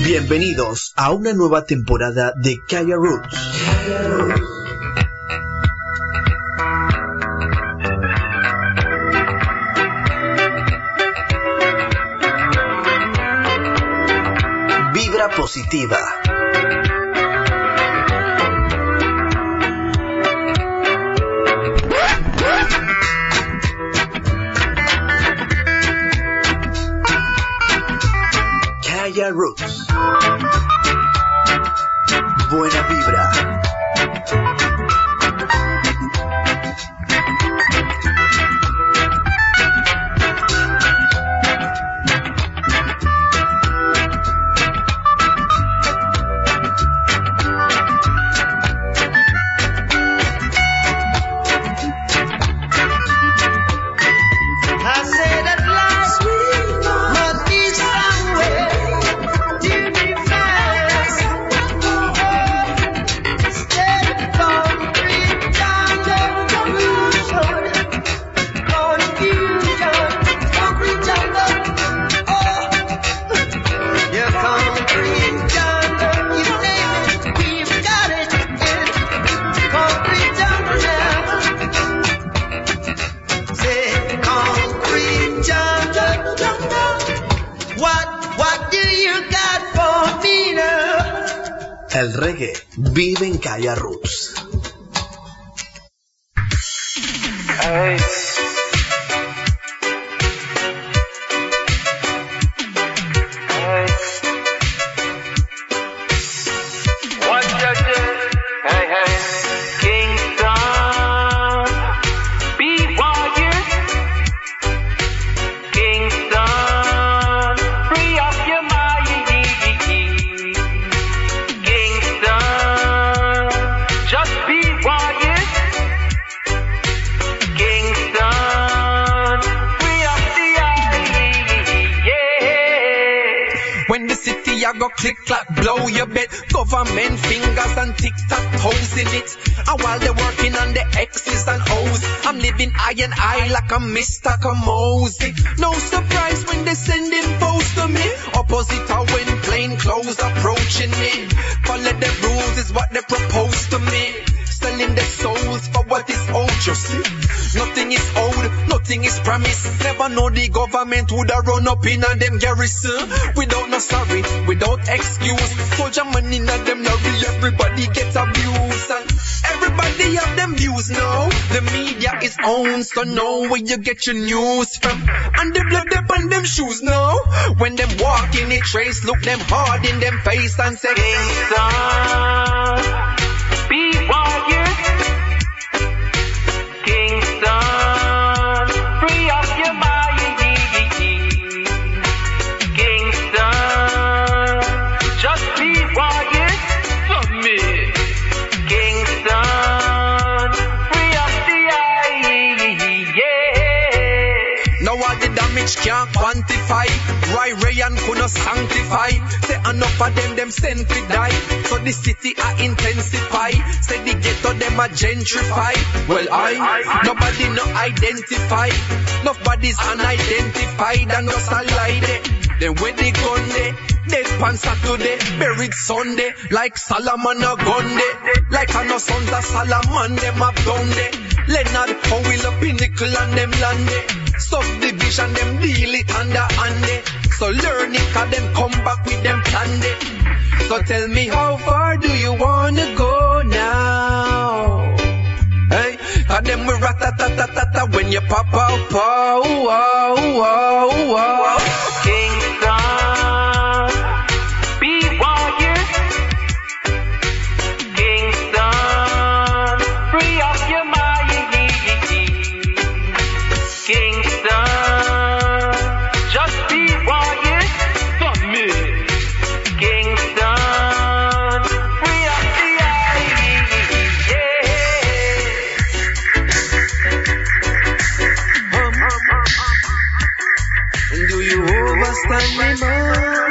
Bienvenidos a una nueva temporada de Kaya Roots. Vibra positiva. Kaya Roots. Buena vibra. El reggae vive en Kaya Roots. Hey. Hey. What you do? Hey, hey. Kingston, be warriors. Kingston, free up your mind. Just be warriors. Kingston, free up the eye, yeah. When the city I go click clap blow your bed, government fingers and tic-tac-toes in it. And while they're working on the X's and O's, I'm living eye and eye like a Mr. Kamosi. No surprise when they send infos to me. Oppositor when plain clothes approaching me. Follow the rules is what they propose to me. Selling their souls for what is owed, you see. Nothing is owed, nothing is promised. Never know the government would have run up in on them garrison. Without no sorry, without excuse. Soldier money in them lorry, everybody gets abused. And everybody have them views now. The media is owned, so know where you get your news from. And the blood up on them shoes now. When them walk in the trace, look them hard in them face and say, Kingston, be warriors. Kingston, free up your mind. Kingston, just be warriors for me. Kingston, free up the eye, yeah. Now all the damage can't quantify. Ray and couldn't sanctify. Say enough of them sent to die. So the city I intensify. Say the ghetto them a gentrify. Well nobody no identify. Nobody's unidentified and just a lie there. Then when they gun there, dead pan Saturday, buried Sunday. Like Solomon a gun there. Like a no sons of Solomon them have done there. Leonard how will a pinnacle and them land there. Subdivision them deal it hand there. So learn it cause them come back with them plan there. So tell me how far do you wanna go now? Hey, and them we rat-a-tat-a-tat-a when you pop out, pow, wow, wow, wow. Kingston, be warriors. Kingston, free up your mind. Kingston, just be warriors for me. Kingston, free up the eye, yeah. Do you overstand me, man?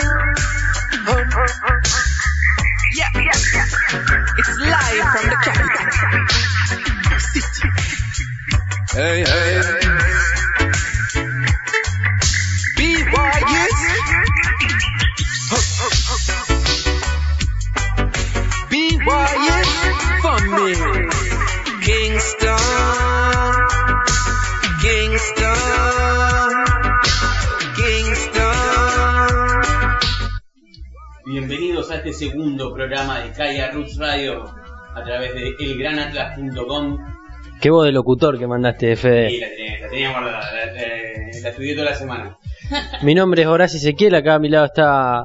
Yeah. It's live from the capital city. Hey. Be warriors. boys for me. Kingston, Kingston, Kingston. Bienvenidos a este segundo programa de Kaya Roots Radio a través de elgranatlas.com. Qué voz de locutor que mandaste, Fede. Sí, la tenía guardada, la estudié toda la semana. Mi nombre es Horacio Ezequiel, acá a mi lado está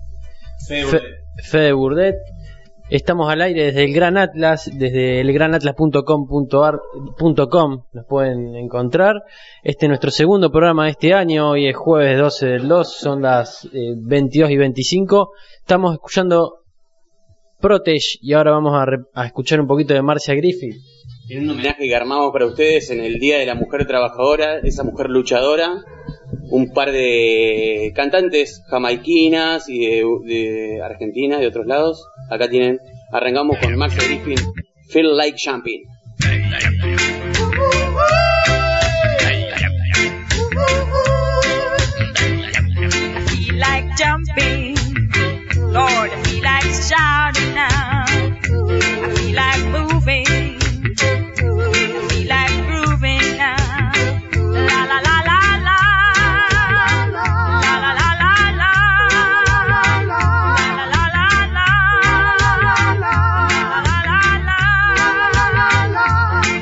Fede Burdet. Estamos al aire desde el Gran Atlas, desde elgranatlas.com.ar.com nos pueden encontrar. Este es nuestro segundo programa de este año, hoy es jueves 12 del 2, son las 22:25. Estamos escuchando Protege y ahora vamos a escuchar un poquito de Marcia Griffith. Tiene un homenaje que armamos para ustedes en el Día de la Mujer Trabajadora, esa mujer luchadora. Un par de cantantes jamaiquinas y de Argentina, de otros lados. Acá tienen, arrancamos con Marcia Griffith, Feel Like Jumping. I feel like jumping, Lord, I feel like shouting now. I feel like moving, I feel like grooving now. La la la la la, la la la la la, la la la la la, la la la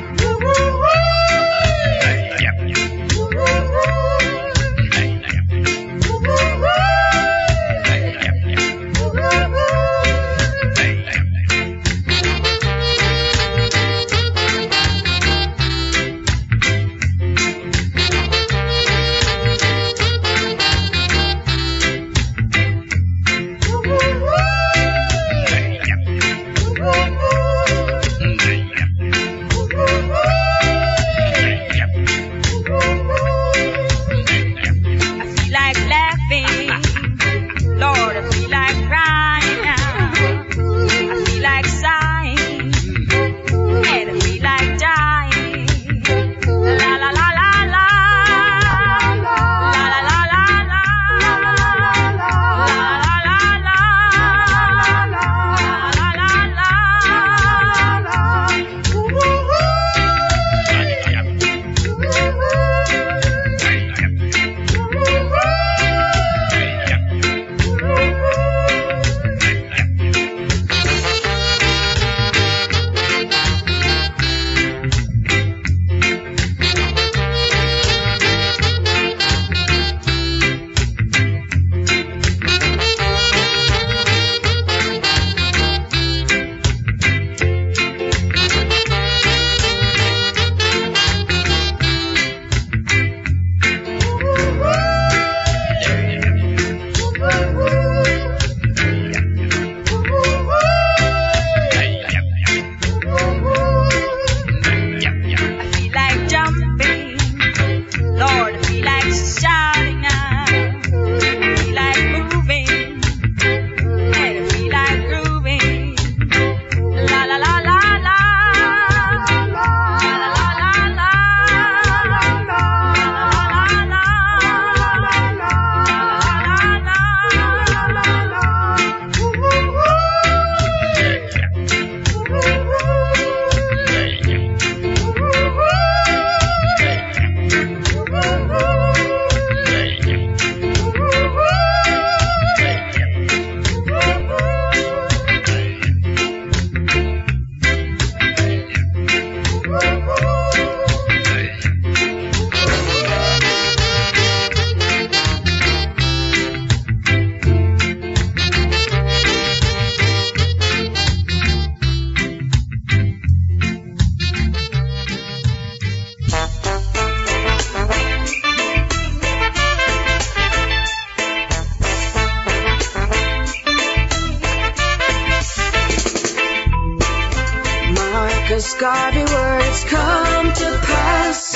Marcus Garvey words come to pass.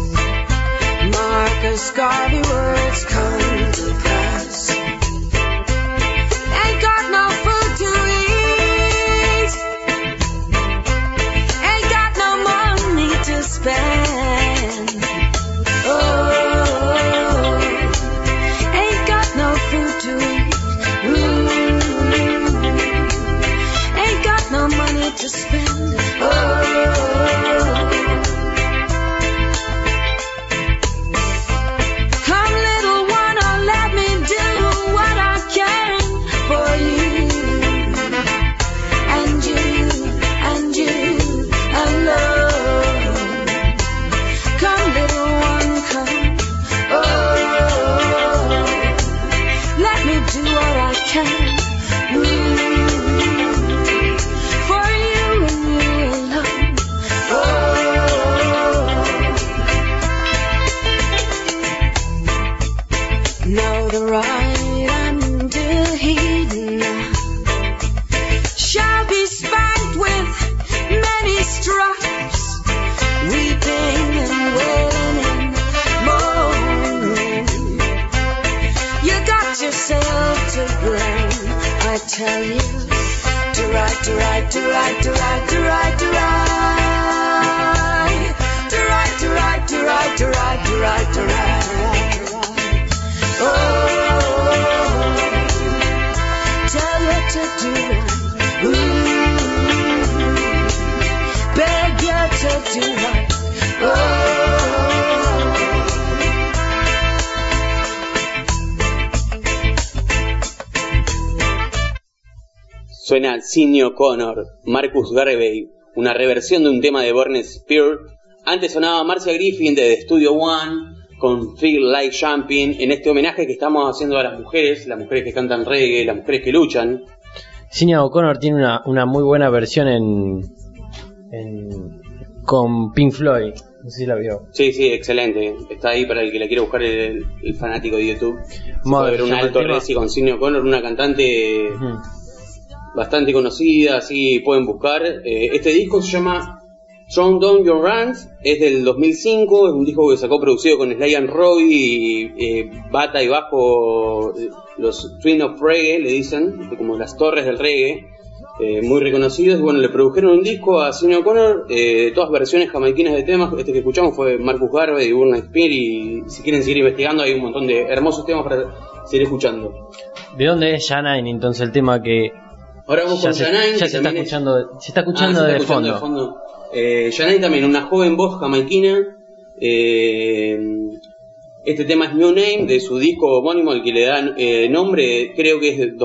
Marcus Garvey words come to pass. Ain't got no food to eat. Ain't got no money to spend. Oh, ain't got no food to eat. Ain't got no tell you to ride, to ride, to ride, to ride, to ride, to ride, to ride, to ride, to ride, to ride, to ride, to ride, to ride. Oh, tell you to do right. Beg you to do right. Oh. Suena Sidney O'Connor, Marcus Garvey, una reversión de un tema de Britney Spears. Antes sonaba Marcia Griffin de The Studio One con Feel Like Jumping, en este homenaje que estamos haciendo a las mujeres que cantan reggae, las mujeres que luchan. Sidney O'Connor tiene una muy buena versión con Pink Floyd, no sé si la vio. Sí, excelente. Está ahí para el que la quiera buscar, el fanático de YouTube. Puede ver un alto reci con Sidney O'Connor, una cantante bastante conocida, así pueden buscar. Este disco se llama Throw Down Your Hands, es del 2005, es un disco que sacó producido con Sly and Roy, bata y bajo, los Twin of Reggae le dicen, como las torres del reggae, muy reconocidos. Bueno, le produjeron un disco a Sidney O'Connor, todas versiones jamaiquinas de temas. Este que escuchamos fue Marcus Garvey y Britney Spears, y si quieren seguir investigando hay un montón de hermosos temas para seguir escuchando. ¿De dónde es Janine entonces el tema que ahora vamos con Janine? Ya se está escuchando de fondo. Janine también, una joven voz jamaiquina. Este tema es New Name, de su disco homónimo, el que le da nombre, creo que es de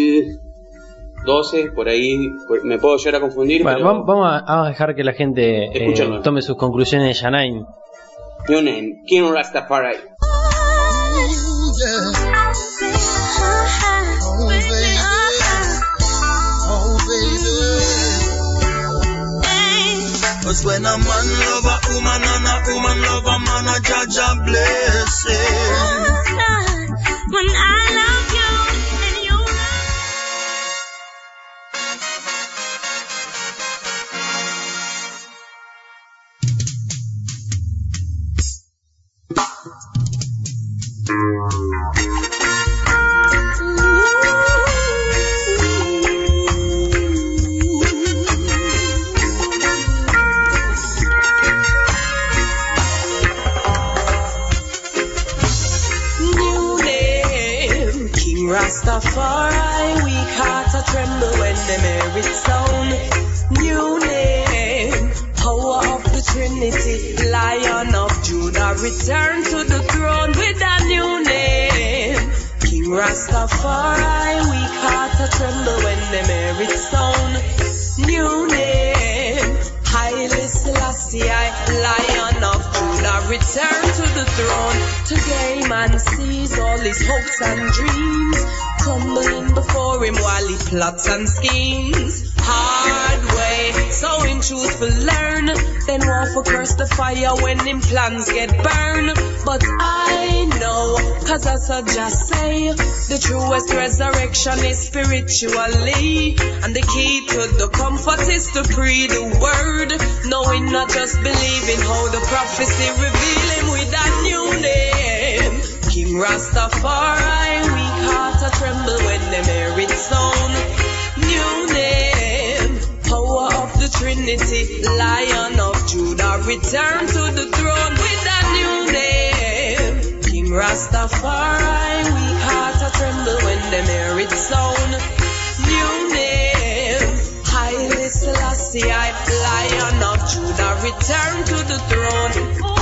2012, por ahí, me puedo llegar a confundir. Bueno, pero vamos a dejar que la gente tome sus conclusiones de Janine. New Name, King Rastafari. Cause when a man love a woman and a woman love a man, a judge a blessing. When I love you and you Rastafari, weak heart a tremble when them hear it sound. New name, power of the Trinity, Lion of Judah, return to the throne with a new name. King Rastafari, weak heart a tremble when them hear it sound. New name, Haile Selassie, Lion of Judah, return to the throne. Today man sees all his hopes and dreams crumbling before him while he plots and schemes. Hard way, so him choose to learn, then want for curse the fire when him plans get burned. But I know, cause as I just say, the truest resurrection is spiritually, and the key to the comfort is to pray the word, knowing not just believing how the prophecy reveal him with a new name. King Rastafari, weak heart a tremble when them hear it sound. New name, power of the Trinity, Lion of Judah, return to the throne with a new name. King Rastafari, weak heart a tremble when them hear it sound. New name, Haile Selassie, Lion of Judah, return to the throne.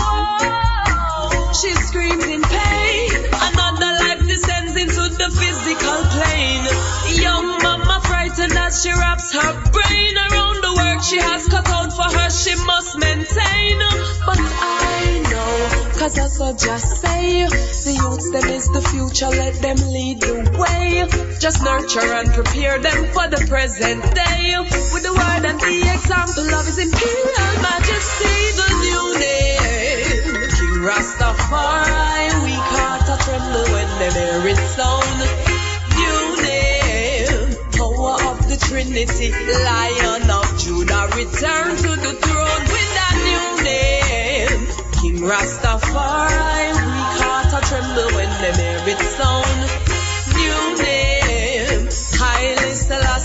She screams in pain, another life descends into the physical plane. Young mama frightened as she wraps her brain around the work she has cut out for her, she must maintain. But I know, cause as I just say, the youths them is the future, let them lead the way. Just nurture and prepare them for the present day, with the word and the example of his imperial majesty, the new name. King Rastafari, weak heart a tremble when them hear it sound. New name, power of the Trinity, Lion of Judah, return to the throne with a new name. King Rastafari, weak heart a tremble when them hear it sound. New name, Haile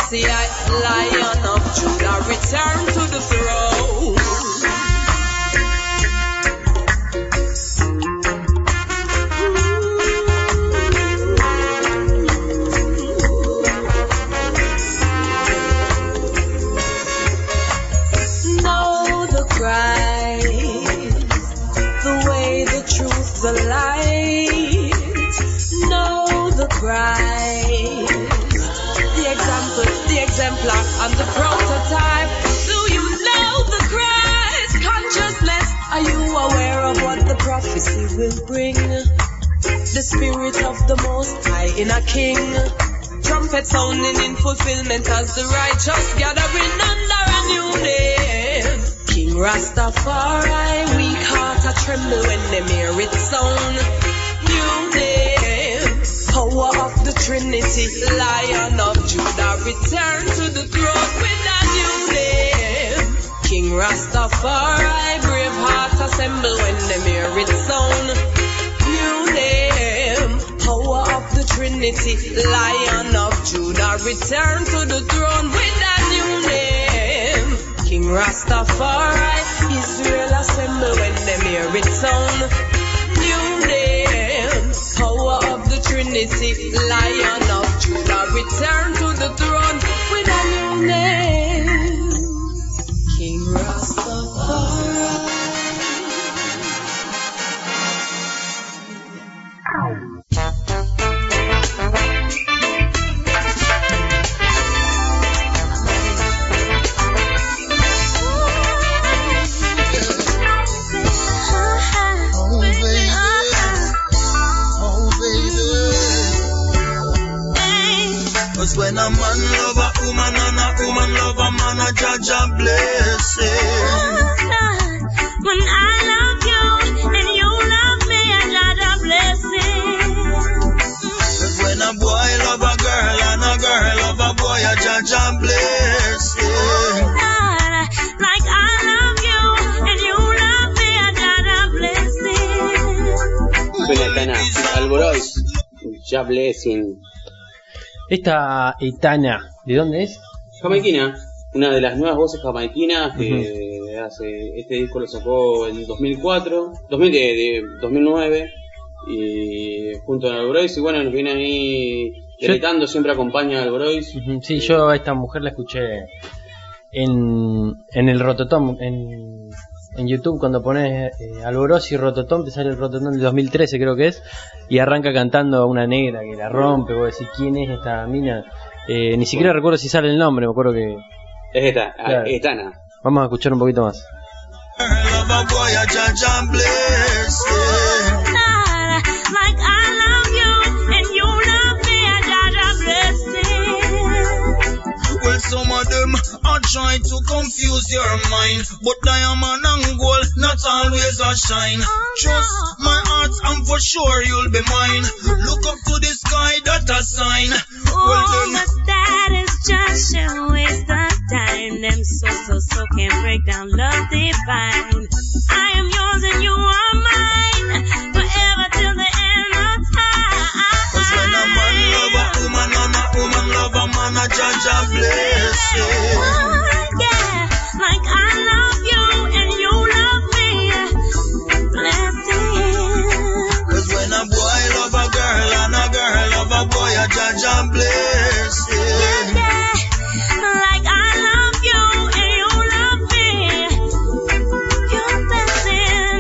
blessed Lion of Judah, return to the throne. Know the Christ, the way, the truth, the light. Know the Christ, the exemplar, and the prototype. Do you know the Christ consciousness? Are you aware of what the prophecy will bring? The spirit of the Most High in a king. Trumpet sounding in fulfillment as the righteous gathering under a new name. King Rastafari, weak heart a tremble when them hear it sound. New name, power of the Trinity, Lion of Judah, return to the throne with a new name. King Rastafari, brave heart assemble when them hear it sound. New name, power of the Trinity, Lion of Judah, return to the throne with a new name. King Rastafari, Israel assemble when them hear it sound. New name, power of the Trinity, Lion of Judah, return to the throne with a new name. King Rastafari. When a man love a woman and a woman love a man, a judge a blessing. When I love you and you love me, I judge a blessing. When a boy love a girl and a girl love a boy, a judge a blessing. Like I love you and you love me, I judge a blessing. Suena Etana, Alborois, ya blessing. Esta Etana, ¿de dónde es? Jamaiquina, una de las nuevas voces jamaiquinas que este disco lo sacó en 2009 y junto a Alborois, y bueno, nos viene ahí deleitando, siempre acompaña a Alborois. Sí, yo a esta mujer la escuché en el Rototom, en YouTube, cuando pones Alborois y Rototom, te sale el Rototom del 2013 creo que es, y arranca cantando a una negra que la rompe. Vos decís, ¿quién es esta mina? Ni siquiera recuerdo si sale el nombre, me acuerdo que... Es esta, claro. Etana. Vamos a escuchar un poquito más. Like I love you and you love me, I judge a blessing. Well, some of them are trying to confuse your mind, but diamond and gold not always a shine. Trust my heart and for sure you'll be mine. Look up to the sky, that's a sign. Well, then, but that is just a waste of time. Them so can't break down love divine. I am yours and you are mine, forever till the end of time. 'Cause when a man love a woman and a woman love a man, a judge a blessing. Yeah, like I love you and you love me, blessing. 'Cause when a boy love a girl and a girl love a boy, a judge a blessing. Yeah, like I love you and you love me, you're blessing.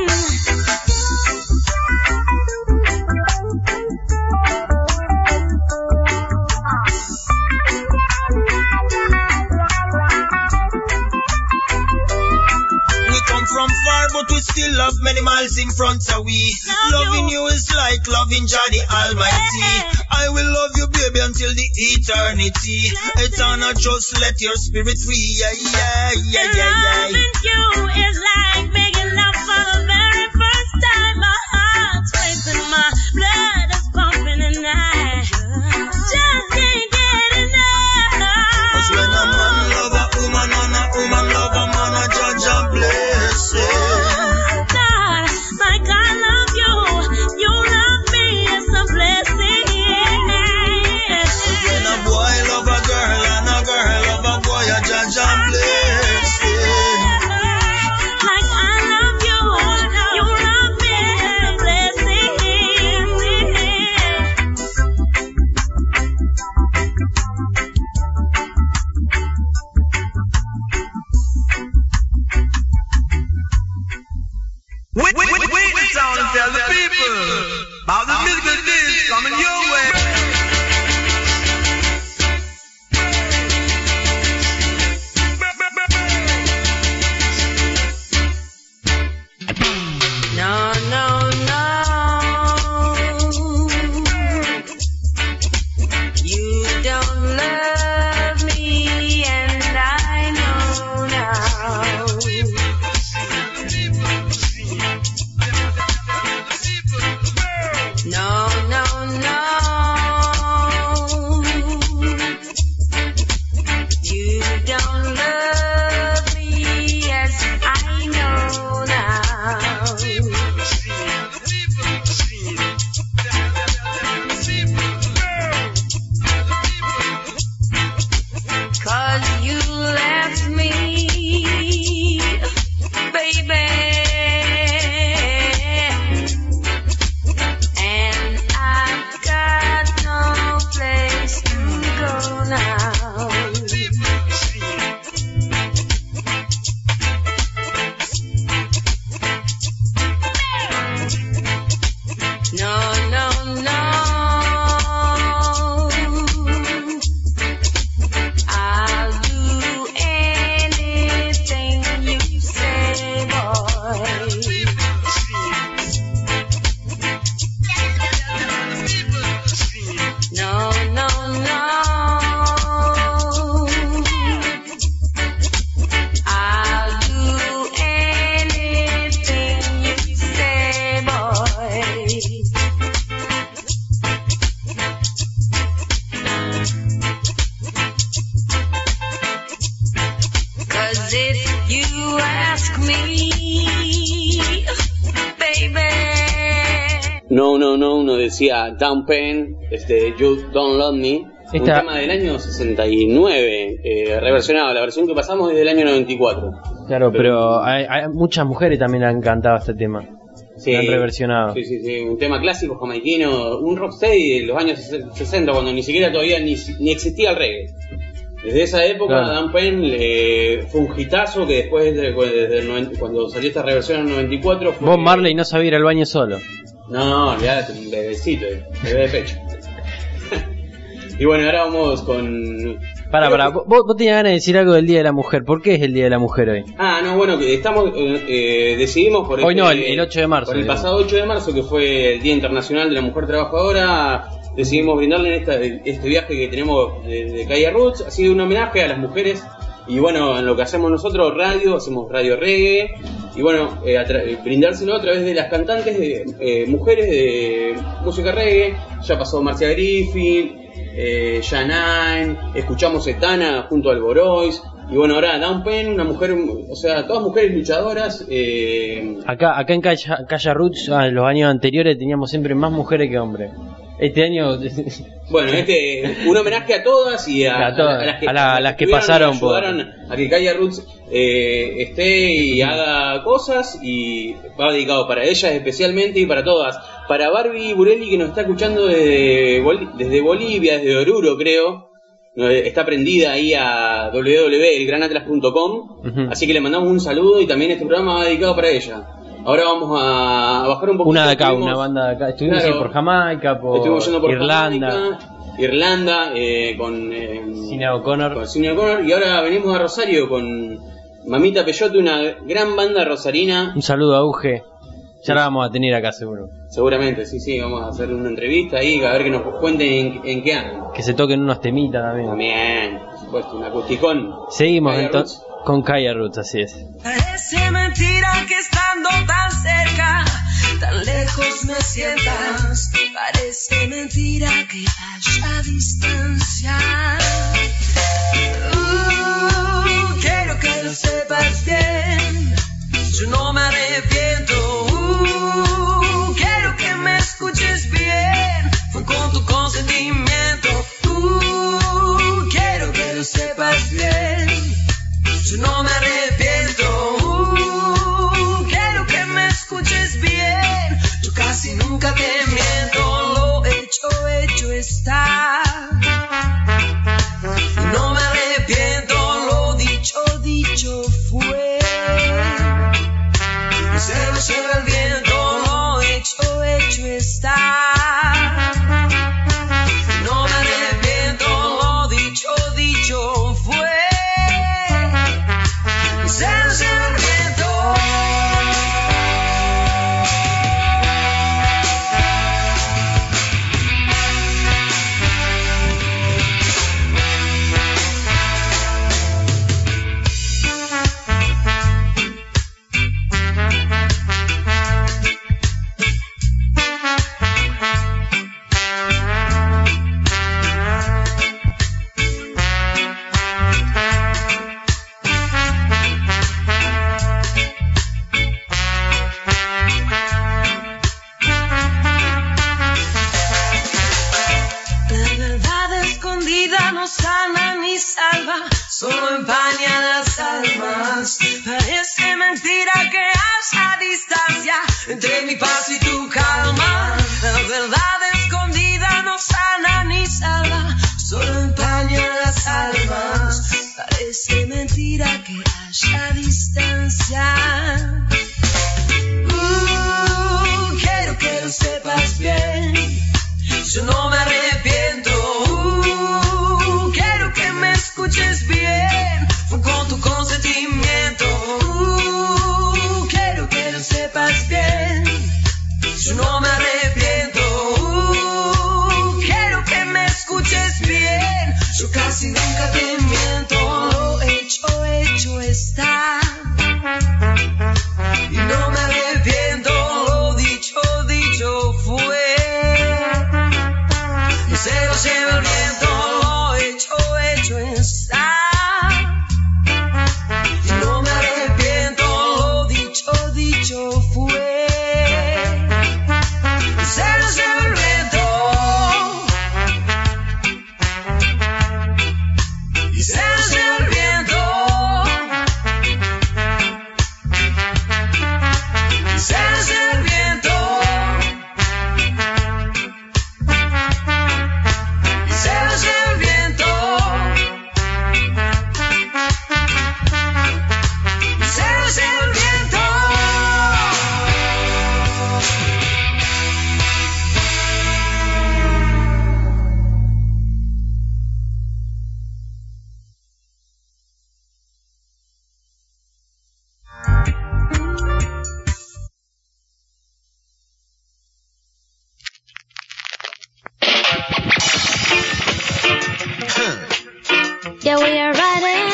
We come from far, but we still love many miles in front of we. Loving you is like loving Jah the Almighty. I will love you, baby, until the eternity. Eternal, just let your spirit free. Yeah, yeah, yeah, yeah, yeah. Loving you is like making love for the very first time. My heart's racing, my blood is pumping, and I just can't get enough. 'Cause when a man love a woman and a woman love a man, a judge a blessing. God, like I love you, you love me, it's a blessing. When a boy love a girl and a girl don't love me as I know now. 'Cause you left me, baby, and I've got no place to go now. No, no, no. I'll do anything you say, boy. No, no, no. I'll do anything you say, boy. 'Cause if you ask me, baby. No, nos decía Down Pen, You Don't Love Me, un tema del año 69, reversionado, la versión que pasamos es del año 94. Claro, pero hay muchas mujeres también han cantado este tema. Sí, lo han reversionado. Sí, un tema clásico jamaiquino, un rocksteady de los años 60, cuando ni siquiera todavía ni existía el reggae. Desde esa época, Claro. Dan Penn fue un hitazo que después, cuando salió esta reversión en el 94... fue... Bob Marley no sabía ir al baño solo. No, olvidate, un bebecito, bebé de pecho. Y bueno, ahora vamos con... Pará, vos tenías ganas de decir algo del Día de la Mujer. ¿Por qué es el Día de la Mujer hoy? Bueno, que estamos, decidimos por hoy no, el 8 de marzo. Por el pasado 8 de marzo, que fue el Día Internacional de la Mujer Trabajadora, decidimos brindarle este viaje que tenemos de Kaya Roots, ha sido un homenaje a las mujeres. Y bueno, en lo que hacemos nosotros, hacemos radio reggae. Y bueno, brindárselo a través de las cantantes, mujeres de música reggae. Ya pasó Marcia Griffin, Janine, escuchamos Etana junto al Borois. Y bueno, ahora Down Pen, una mujer, o sea, todas mujeres luchadoras. Acá en Kaya Roots, en los años anteriores teníamos siempre más mujeres que hombres. Este año... Bueno, un homenaje a todas y a las que pasaron ayudaron a que Kaya Roots esté y haga cosas, y va dedicado para ellas especialmente y para todas. Para Barbie Burelli, que nos está escuchando desde Bolivia, desde Oruro creo, está prendida ahí a www.elgranatlas.com, así que le mandamos un saludo, y también este programa va dedicado para ella. Ahora vamos a bajar un poquito. Una banda de acá. Estuvimos por Jamaica, estuvimos yendo por Irlanda. Irlanda, con Sinéad O'Connor. Y ahora venimos a Rosario con Mamita Peyote, una gran banda rosarina. Un saludo a Uge. Ya la vamos a tener acá seguro. Seguramente, sí, vamos a hacer una entrevista ahí, a ver que nos cuenten en qué andan. Que se toquen unos temitas también. También, por supuesto, un acusticón. Seguimos entonces con Kaya Roots, así es. Parece mentira que estando tan cerca, tan lejos me sientas. Parece mentira que haya distancia. Quiero que lo sepas bien, yo no me arrepiento. Quiero que me escuches bien, fue con tu consentimiento. Quiero que lo sepas bien, yo no me arrepiento. Quiero que me escuches bien, yo casi nunca te miento. Lo hecho está, no me arrepiento. Lo dicho fue, se lo lleva el viento. Lo hecho está, no me arrepiento. Lo dicho fue, sana ni salva, solo empaña las almas. Parece mentira que haya distancia entre mi paz y tu calma. La verdad escondida no sana ni salva, solo empaña las almas. Parece mentira que haya distancia. Quiero que lo sepas bien, yo no me arrepiento. Quiero que me escuches bien, con tu consentimiento. Quiero que lo sepas bien, yo no me arrepiento. Quiero que me escuches bien, yo casi nunca te miento. Lo hecho está, y no me arrepiento. Lo dicho fue, y se lo lleva el viento. Lo hecho está, y no me arrepiento. Lo dicho fue, y se lo lleva el viento. Y se lo lleva el viento. Y se lo lleva el viento. Y se lo lleva el viento. Y se lo lleva el viento. Yeah, we are riding.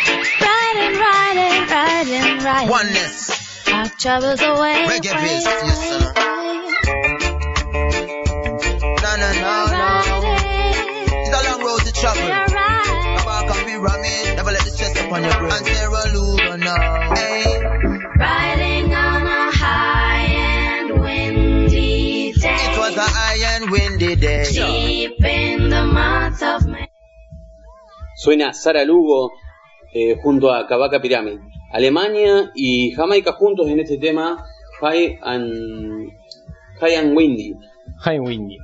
Oneness. Our troubles away. Reggae beats, yes sir. No. It's a long road to travel. Come on, come be ramming. Never let the stress upon your brain. And Sarah Luga now. Hey. Riding on a high and windy day. It was a high and windy day. Deep in the month of May. Suena Sarah Lugo junto a Kabaka Pyramid. Alemania y Jamaica juntos en este tema High and Windy. High and Windy.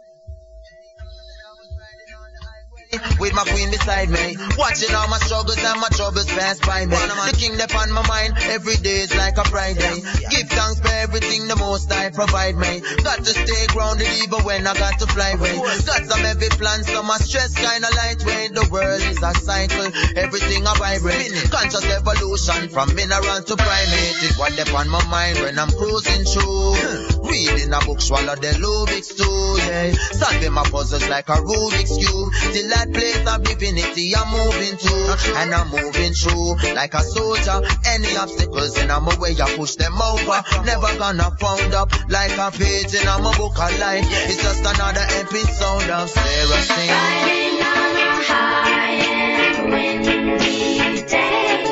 With my queen beside me, watching all my struggles and my troubles pass by me. The king upon my mind, every day is like a Friday. Give thanks for everything the most I provide me. Got to stay grounded even when I got to fly away. Got some heavy plans, so my stress kinda lightweight. The world is a cycle, everything I vibrate. Conscious evolution from mineral to primate is what upon my mind when I'm cruising through. Reading a book, swallow the Rubik's too, yeah. Solving my puzzles like a Rubik's cube. Till that place of divinity I'm moving to, and I'm moving through like a soldier. Any obstacles in my way, I push them over. Never gonna found up like a page in my book of life. It's just another episode of Sarah Singh. Riding on a high and windy day.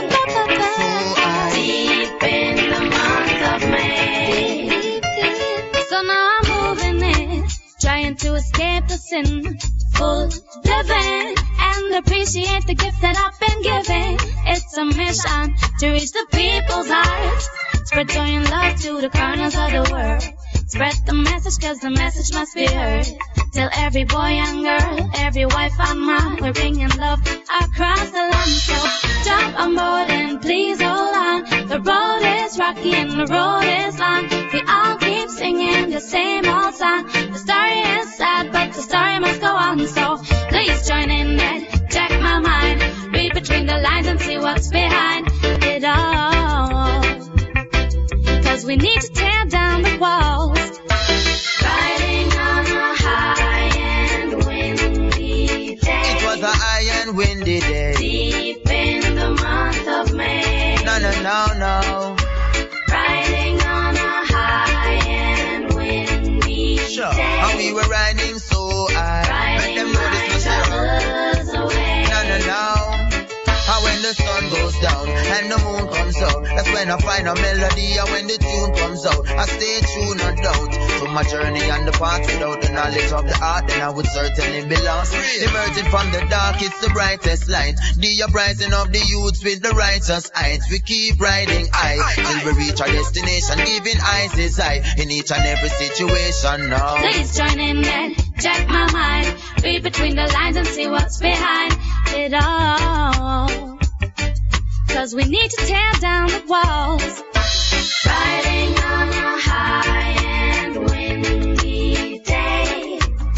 Deep in the month of May. So now I'm moving it, trying to escape the sin. Full living and appreciate the gift that I've been given. It's a mission to reach the people's hearts. Spread joy and love to the corners of the world. Spread the message, cause the message must be heard. Tell every boy and girl, every wife and man, we're bringing love across the land. So jump on board and please hold on. The road is rocky and the road is long. We all keep singing the same old song. The story is sad, but the story must go on. So please join in and check my mind. Read between the lines and see what's behind it all. Cause we need to tear down the walls. Riding on a high and windy day. It was a high and windy day. Deep in the month of May. No. Riding on a high and windy Sure. day. And we were riding so high. Let them know this was troubles away. No. And when the sun goes down and the moon comes out. That's when I find a melody and when the tune comes out, I stay true, no doubt, to my journey and the path. Without the knowledge of the art, then I would certainly be lost. Emerging from the dark, it's the brightest light. The uprising of the youths with the righteous heights. We keep riding high till we reach our destination, giving eyes is high in each and every situation now. Please join in and check my mind. Read between the lines and see what's behind it all. 'Cause we need to tear down the walls. Riding on a high and windy day,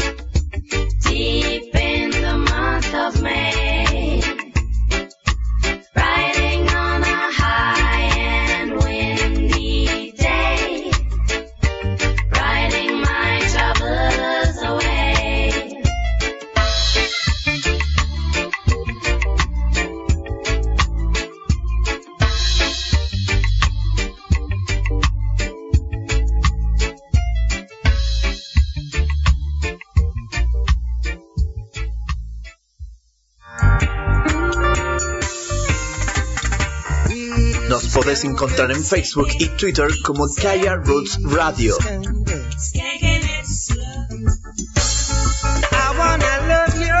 deep in the month of May. Riding on a high and windy day, riding my troubles away. Nos podés encontrar en Facebook y Twitter como Kaya Roots Radio. I wanna love you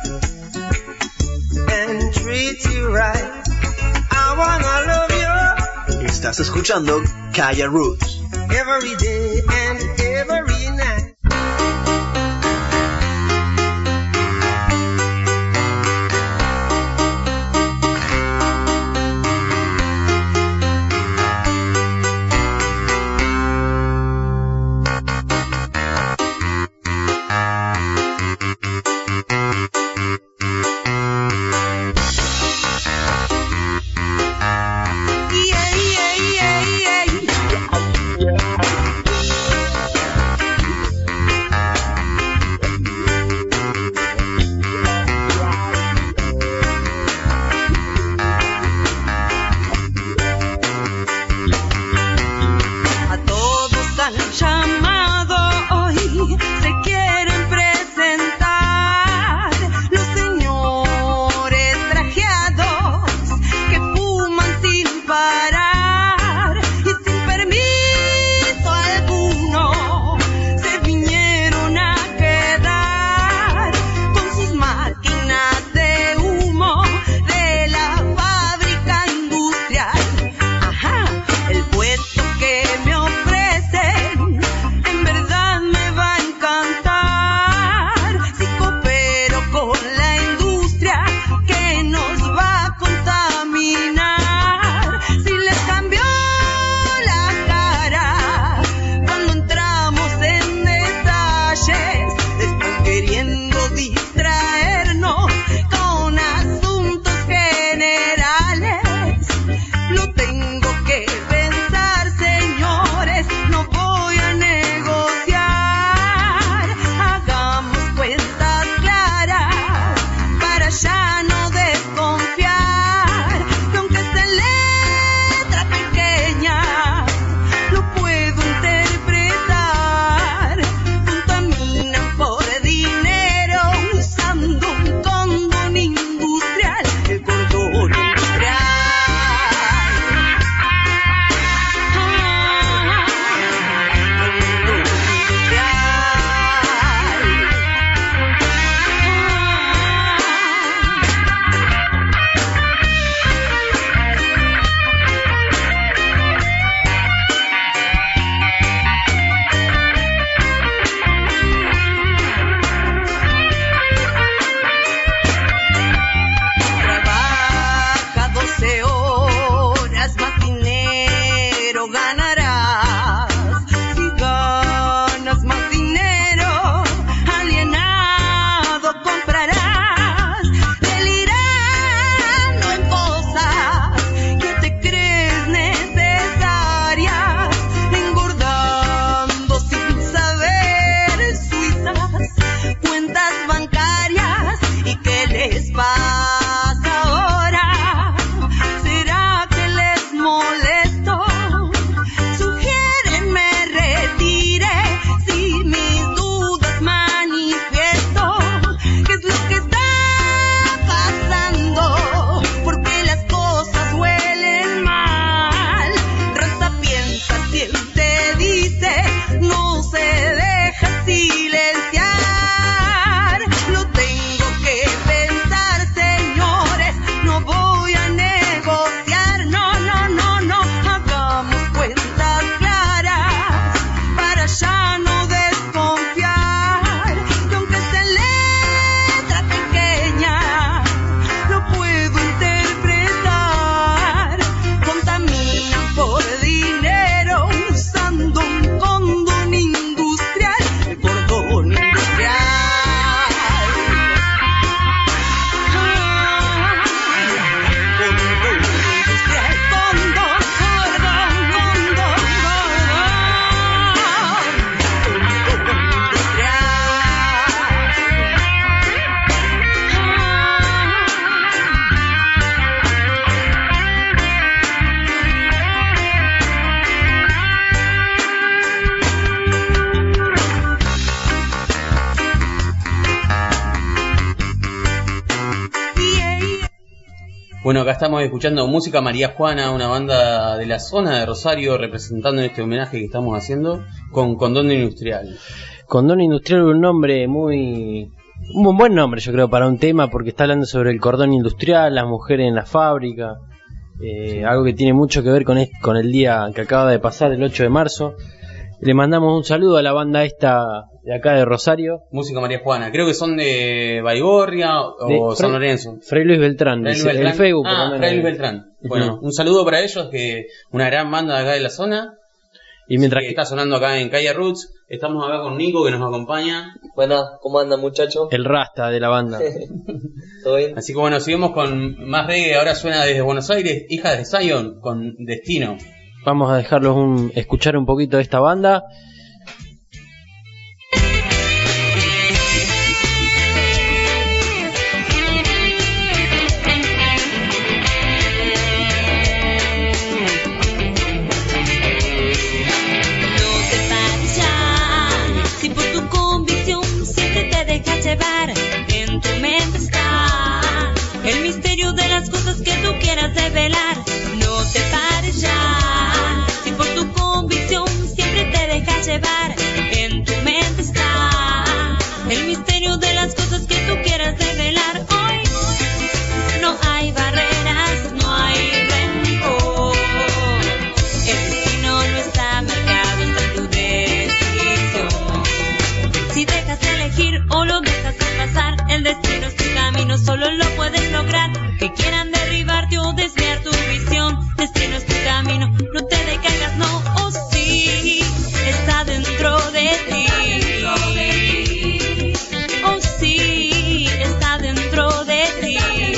and treat you right. I wanna love you Estás escuchando Kaya Roots. every day and every night. Bueno, acá estamos escuchando Música María Juana, una banda de la zona de Rosario, representando en este homenaje que estamos haciendo con Condón Industrial. Condón Industrial, un nombre un buen nombre, yo creo, para un tema, porque está hablando sobre el cordón industrial, las mujeres en la fábrica, algo que tiene mucho que ver con el día que acaba de pasar, el 8 de marzo. Le mandamos un saludo a la banda esta de acá de Rosario. Música María Juana, creo que son de Baigorria o San Lorenzo. Fray Luis Beltrán, el Facebook. Fray Luis Beltrán. Bueno, un saludo para ellos, que una gran banda de acá de la zona. Y mientras que está sonando acá en Calle Roots, estamos acá con Nico, que nos acompaña. Buenas, ¿cómo andan, muchachos? El Rasta de la banda. ¿Todo bien? Así que bueno, seguimos con más reggae. Ahora suena desde Buenos Aires, Hijas de Zion, con Destino. Vamos a dejarlos escuchar un poquito de esta banda. En tu mente está el misterio de las cosas que tú quieras develar. No te pares ya, si por tu convicción siempre te dejas llevar. En tu mente está el misterio de las cosas que tú quieras develar. Hoy no hay barreras, no hay rencor. El destino no está marcado, está tu decisión. Si dejas de elegir o lo dejas de pasar, el destino es tu camino, solo lo puedes lograr. Que quieran derribarte o desviar tu visión, destino es tu camino, no te decaigas, no, oh sí, está dentro de ti. Oh sí, está dentro de ti.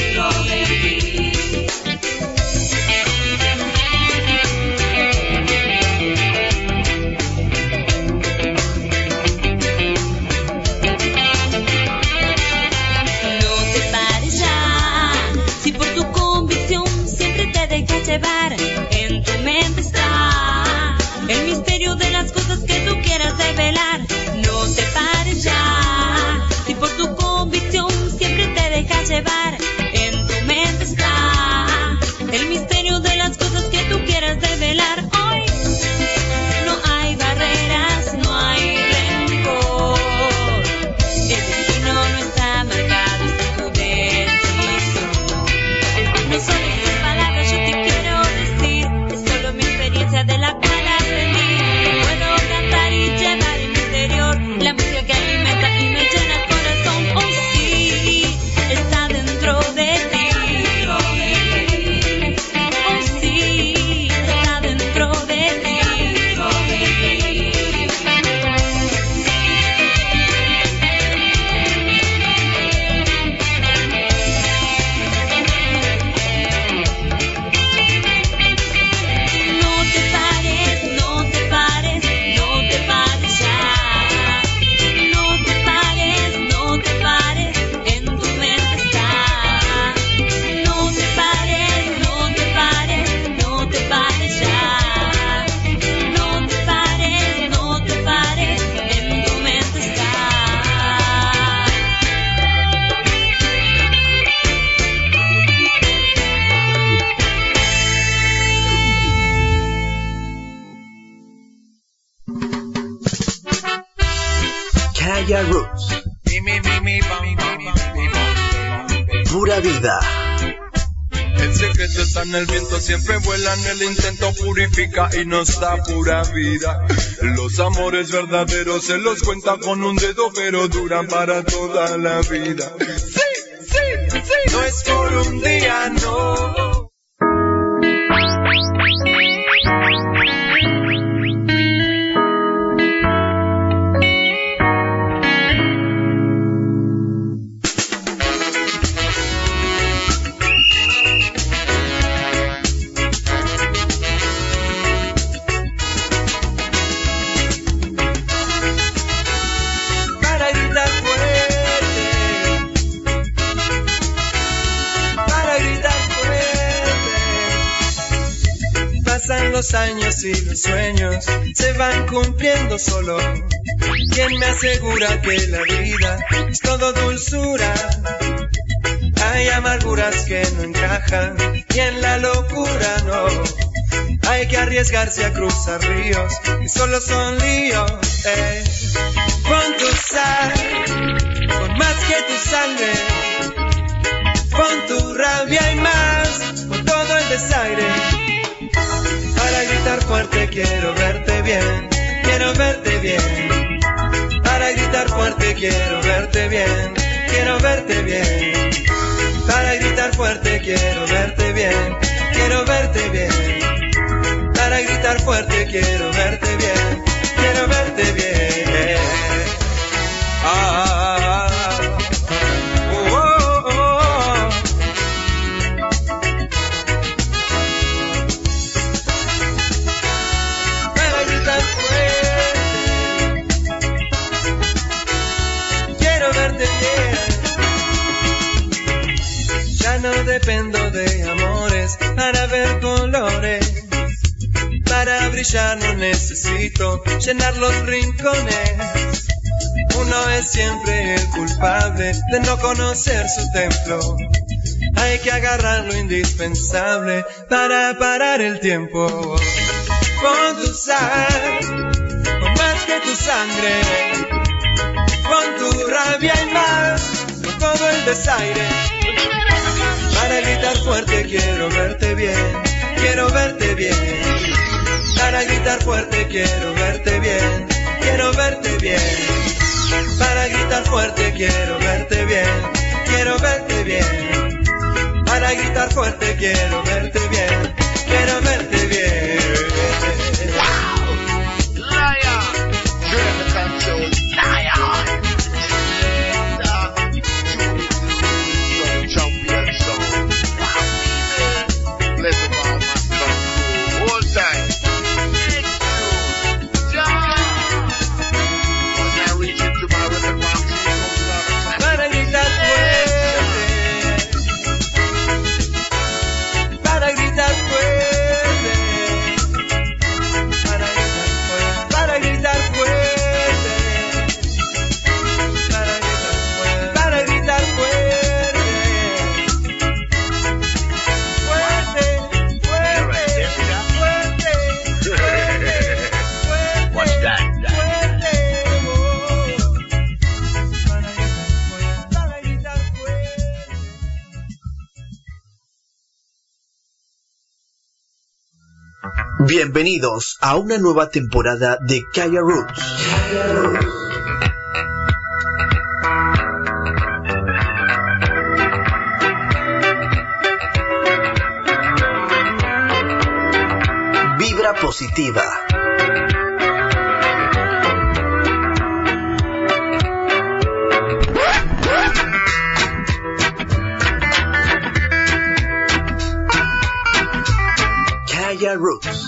En tu mente está el misterio de las cosas que tú quieras develar. No te pares ya, si por tu convicción siempre te dejas llevar. En tu mente está el misterio de las cosas que tú quieras develar. Hoy no hay barreras, no hay rencor. El destino no está marcado, es tu decisión. No son esas palabras, yo te quiero decir, es solo mi experiencia de la cual aprendí. Puedo cantar y llevar en mi interior la música que alimenta y me llena el corazón. Oh sí, está dentro de ti. Oh sí, está dentro de ti. Calle Roots. Pura vida. El secreto está en el viento, siempre vuelan, el intento purifica y nos da pura vida. Los amores verdaderos se los cuenta con un dedo, pero duran para toda la vida. Sí, no es por un día, no. Los años y los sueños se van cumpliendo solo. ¿Quién me asegura que la vida es todo dulzura? Hay amarguras que no encajan y en la locura no. Hay que arriesgarse a cruzar ríos que solo son líos. Pon tu sal, pon más que tu sangre. Pon tu rabia y más, pon todo el desaire. Para gritar fuerte quiero verte bien, quiero verte bien. Para gritar fuerte quiero verte bien, quiero verte bien. Para gritar fuerte quiero verte bien, quiero verte bien. Para gritar fuerte quiero verte bien, quiero verte bien. Para gritar fuerte quiero verte bien. Ya no dependo de amores para ver colores. Para brillar no necesito llenar los rincones. Uno es siempre el culpable de no conocer su templo. Hay que agarrar lo indispensable para parar el tiempo. Pon tu sal, pon más que tu sangre. Pon tu rabia y más, con todo el desaire. Para gritar fuerte quiero verte bien, quiero verte bien. Para gritar fuerte quiero verte bien, quiero verte bien. Para gritar fuerte quiero verte bien, quiero verte bien. Para gritar fuerte quiero verte bien, quiero verte bien. Bienvenidos a una nueva temporada de Kaya Roots. Vibra positiva. Kaya Roots.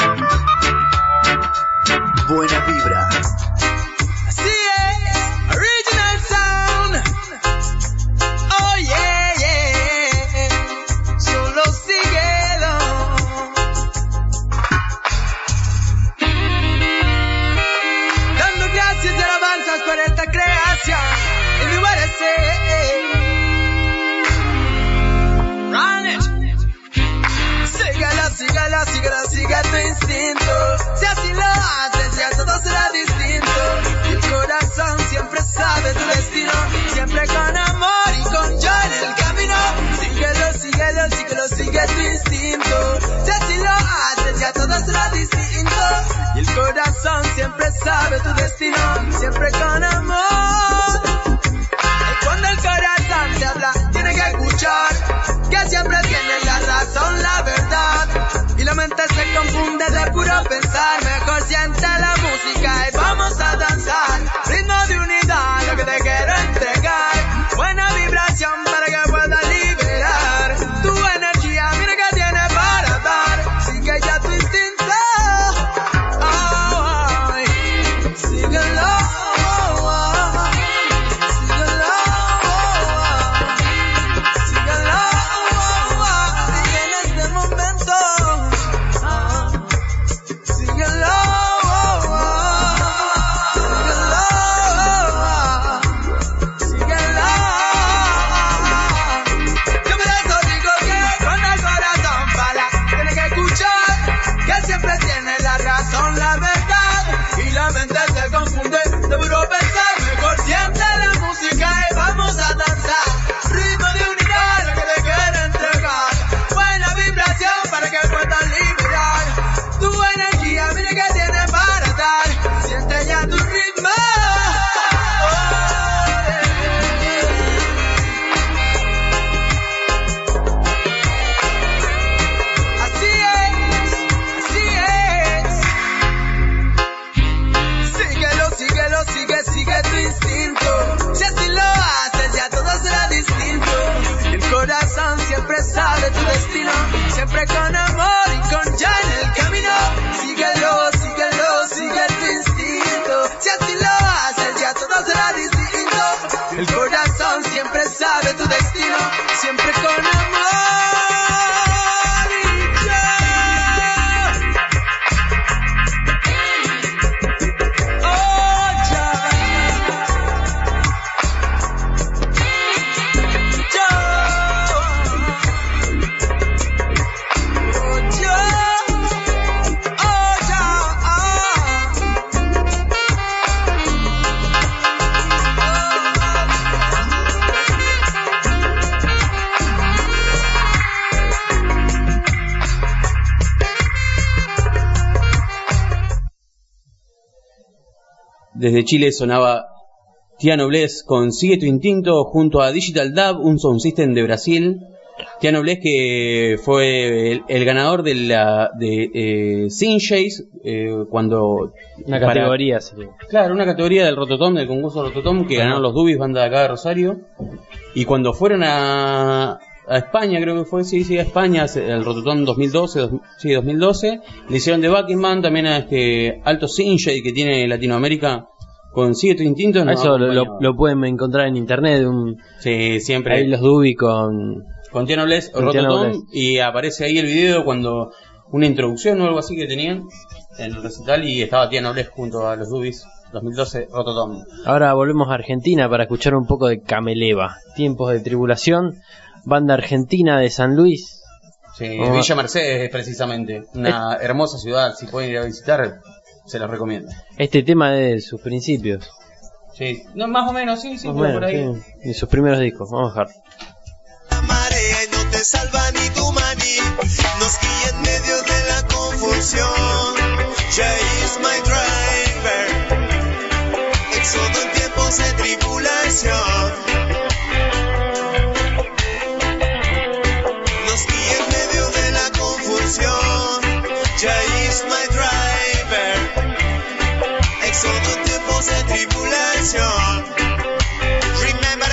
Buena vibra. Así es, original sound. Oh yeah, yeah. Solo síguelo. Dando gracias y alabanzas por esta creación. En mi parecer. Run it. Síguelo, síguelo, síguelo, sigue tu instinto. Si así lo haces, ya todo será distinto. Y el corazón siempre sabe tu destino. Siempre con amor y con yo en el camino. Síguelo, síguelo, síguelo, sigue tu instinto. Si así lo haces, ya todo será distinto. Y el corazón siempre sabe tu destino. Siempre con amor. Y cuando el corazón te habla, tiene que escuchar. Que siempre tiene la razón, la verdad. Y la mente se confunde de puro pensar. Mejor siente la música y vamos a danzar. Ritmo de unidad, lo que te quiero entregar. Buena vibración para que puedas liberar tu energía, mira que tiene para dar. Sigue ya tu instinto. Oh, síguelo. Síguelo. destino, siempre con amor y con ya en el camino. Síguelo, síguelo, sigue tu instinto. Si así lo haces, ya todo será distinto. El corazón siempre sabe tu destino, siempre con amor. Desde Chile sonaba Tiano Bless con Sigue tu Instinto junto a Digital Dub, un sound system de Brasil. Tiano Bless, que fue el ganador de Sinjays, cuando... Una categoría, sería. Claro, una categoría del Rototom, del concurso Rototom, que ganaron los Dubis, banda de acá de Rosario. Y cuando fueron a España, creo que fue, sí, a España, el Rototom 2012, le hicieron de backing band también a este Alto Sinjay que tiene Latinoamérica con Sigue tu Instinto. No, eso lo pueden encontrar en internet. Sí, siempre. Ahí los Dubi con Tiano Bless, Rototom, y aparece ahí el video cuando una introducción o algo así que tenían en el recital y estaba Tiano Bless junto a los Dubis. 2012 Rototom. Ahora volvemos a Argentina para escuchar un poco de Cameleva, Tiempos de Tribulación, banda argentina de San Luis. Sí, Villa Mercedes precisamente, una hermosa ciudad, si pueden ir a visitar, se los recomiendo. Este tema es de sus principios. Sí, no, más o menos, sí, por ahí. Sí, de sus primeros discos, vamos a dejar. La marea y no te salva ni tu maní, nos guía en medio de la confusión. Jay is my driver, éxodo en tiempos de tribulación. Jay is my driver, éxodo tiempos de tribulación. Remember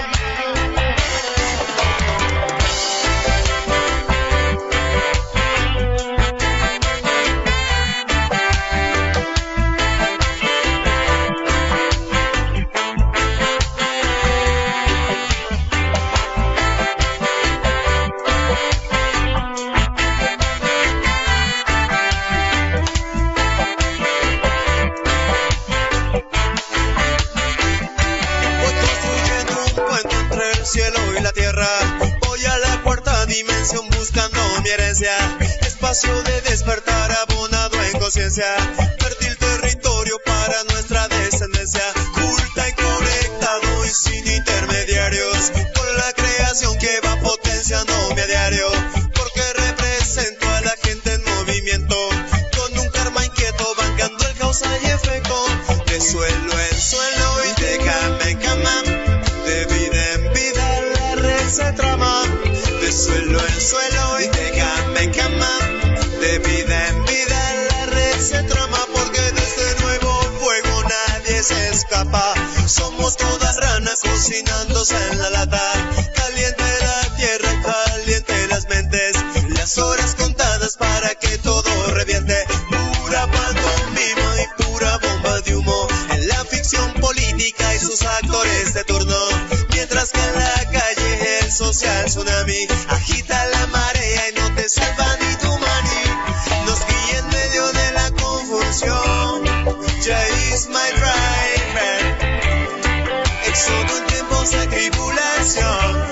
dimensión buscando mi herencia, espacio de despertar abonado en conciencia, fértil territorio para nuestra descendencia, culta y conectado y sin intermediarios, con la creación que va potenciando mi a diario, porque represento a la gente en movimiento, con un karma inquieto bancando el causa y efecto, de suelo en suelo y de cama en cama, de vida en vida la red se trama. De suelo en suelo y de cama en cama, de vida en vida la red se trama, porque de este nuevo fuego nadie se escapa. Somos todas ranas cocinándose en la lata, caliente la tierra, caliente las mentes, las horas contadas para que todo reviente. Pura pantomima y pura bomba de humo en la ficción política y sus actores de turno, mientras que en la calle el social tsunami agita la marea y no te salva ni tu maní, nos guía en medio de la confusión. Jay is my driver, éxodo en tiempos de tribulación.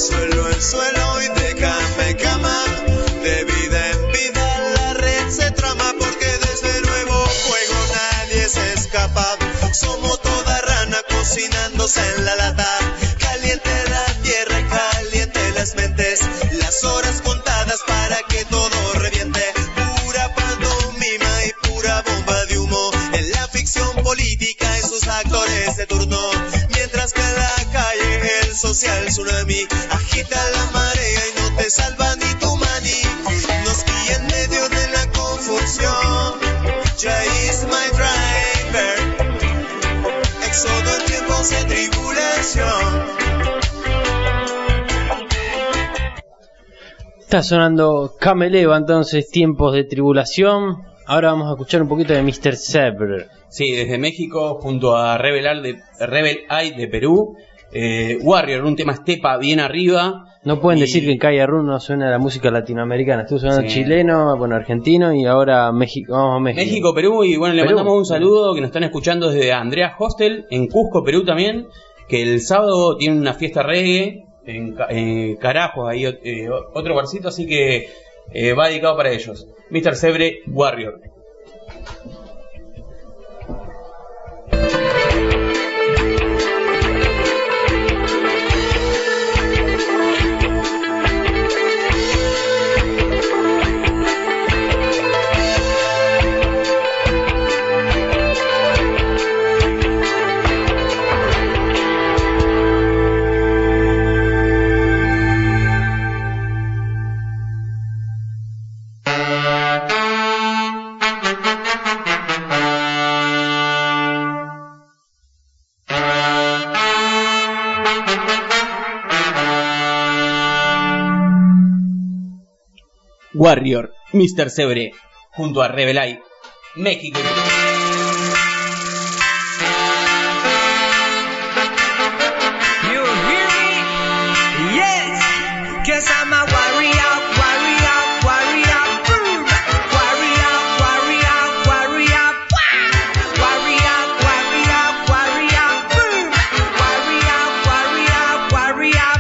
suelo en suelo y de cama en cama. De vida en vida la red se trama, porque desde el nuevo juego nadie se escapa. Somos toda rana cocinándose en la lata. Caliente la tierra y caliente las mentes. Las horas contadas para que todo reviente. Pura pantomima y pura bomba de humo. En la ficción política y sus actores de turno. Mientras que en la calle el social tsunami agita la marea y no te salva ni tu mani. Nos guía en medio de la confusión. Ya is my driver. Éxodo en tiempos de tribulación. Está sonando Cameleva, entonces, tiempos de tribulación. Ahora vamos a escuchar un poquito de Mr. Zebre. Sí, desde México, junto a Rebel Eye de Perú. Warrior, un tema estepa bien arriba. No pueden decir que en Kaya Run no suena la música latinoamericana. Estuvo sonando chileno, bueno, argentino y ahora México. Vamos a México. México, Perú, y bueno, le mandamos un saludo que nos están escuchando desde Andrea Hostel, en Cusco, Perú también. Que el sábado tiene una fiesta reggae en Carajos, ahí otro barcito, así que va dedicado para ellos. Mr. Zebre, Warrior. Warrior, Mr. Zebre, junto a Rebel Eye, México. You hear me? Yes, 'cause I'm a warrior, warrior, warrior, boom. Warrior, warrior, warrior, warrior, warrior, warrior, boom. Warrior, warrior, warrior,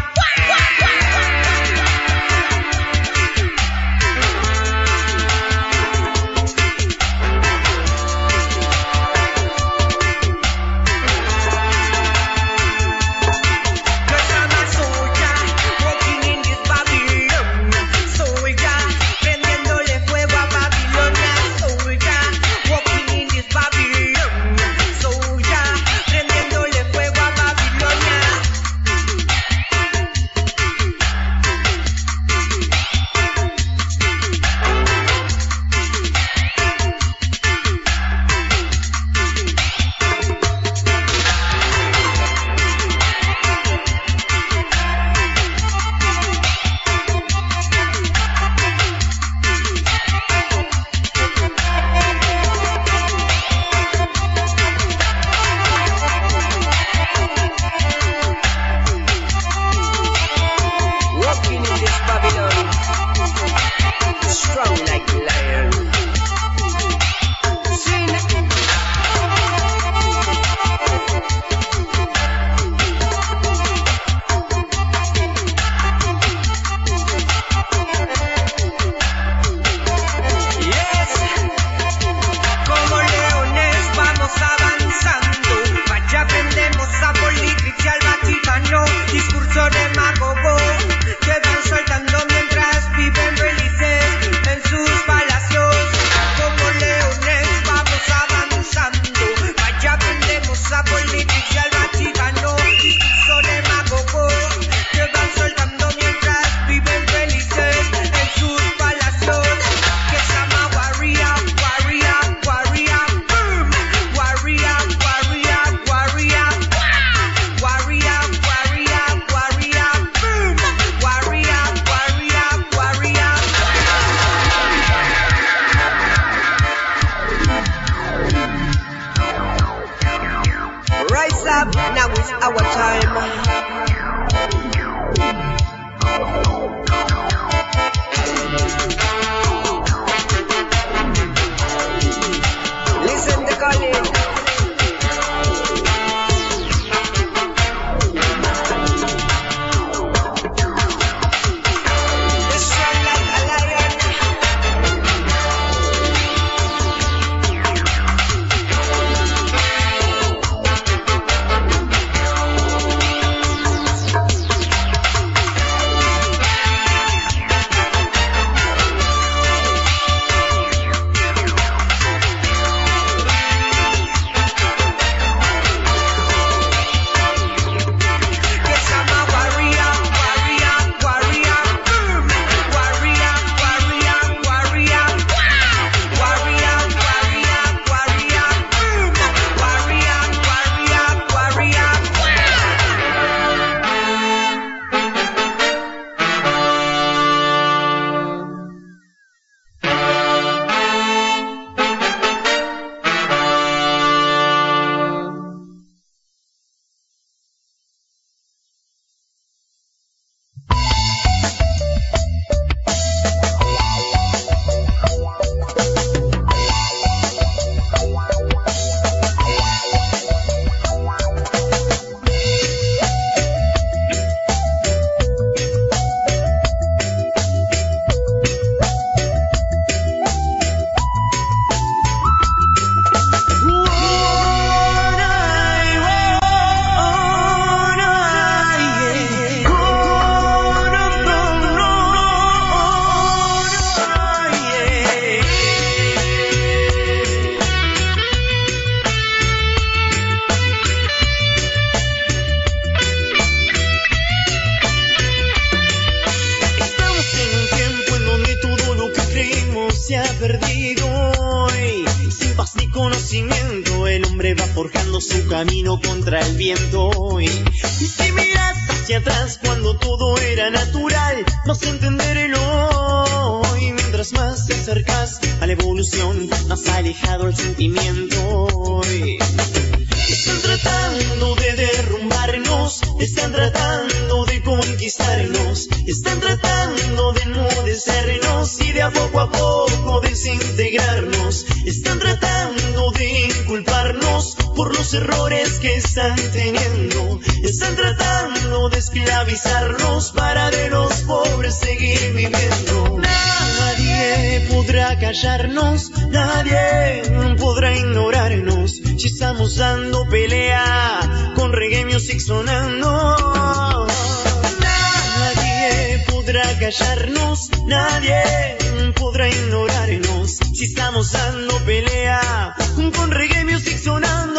perdido y sin paz ni conocimiento el hombre va forjando su camino contra el viento y si miras hacia atrás cuando todo era natural vas a entender el hoy. Mientras más te acercas a la evolución más alejado el sentimiento y están tratando de derrumbarnos, están tratando de conquistarnos, están tratando de enmudecernos y de a poco desintegrarnos, están tratando de inculparnos por los errores que están teniendo, están tratando de esclavizarnos para de los pobres seguir viviendo. Nadie podrá callarnos, nadie podrá ignorarnos si estamos dando pelea con reggae music sonando. Nadie podrá callarnos, nadie podrá ignorarnos si estamos dando pelea con reggae music sonando.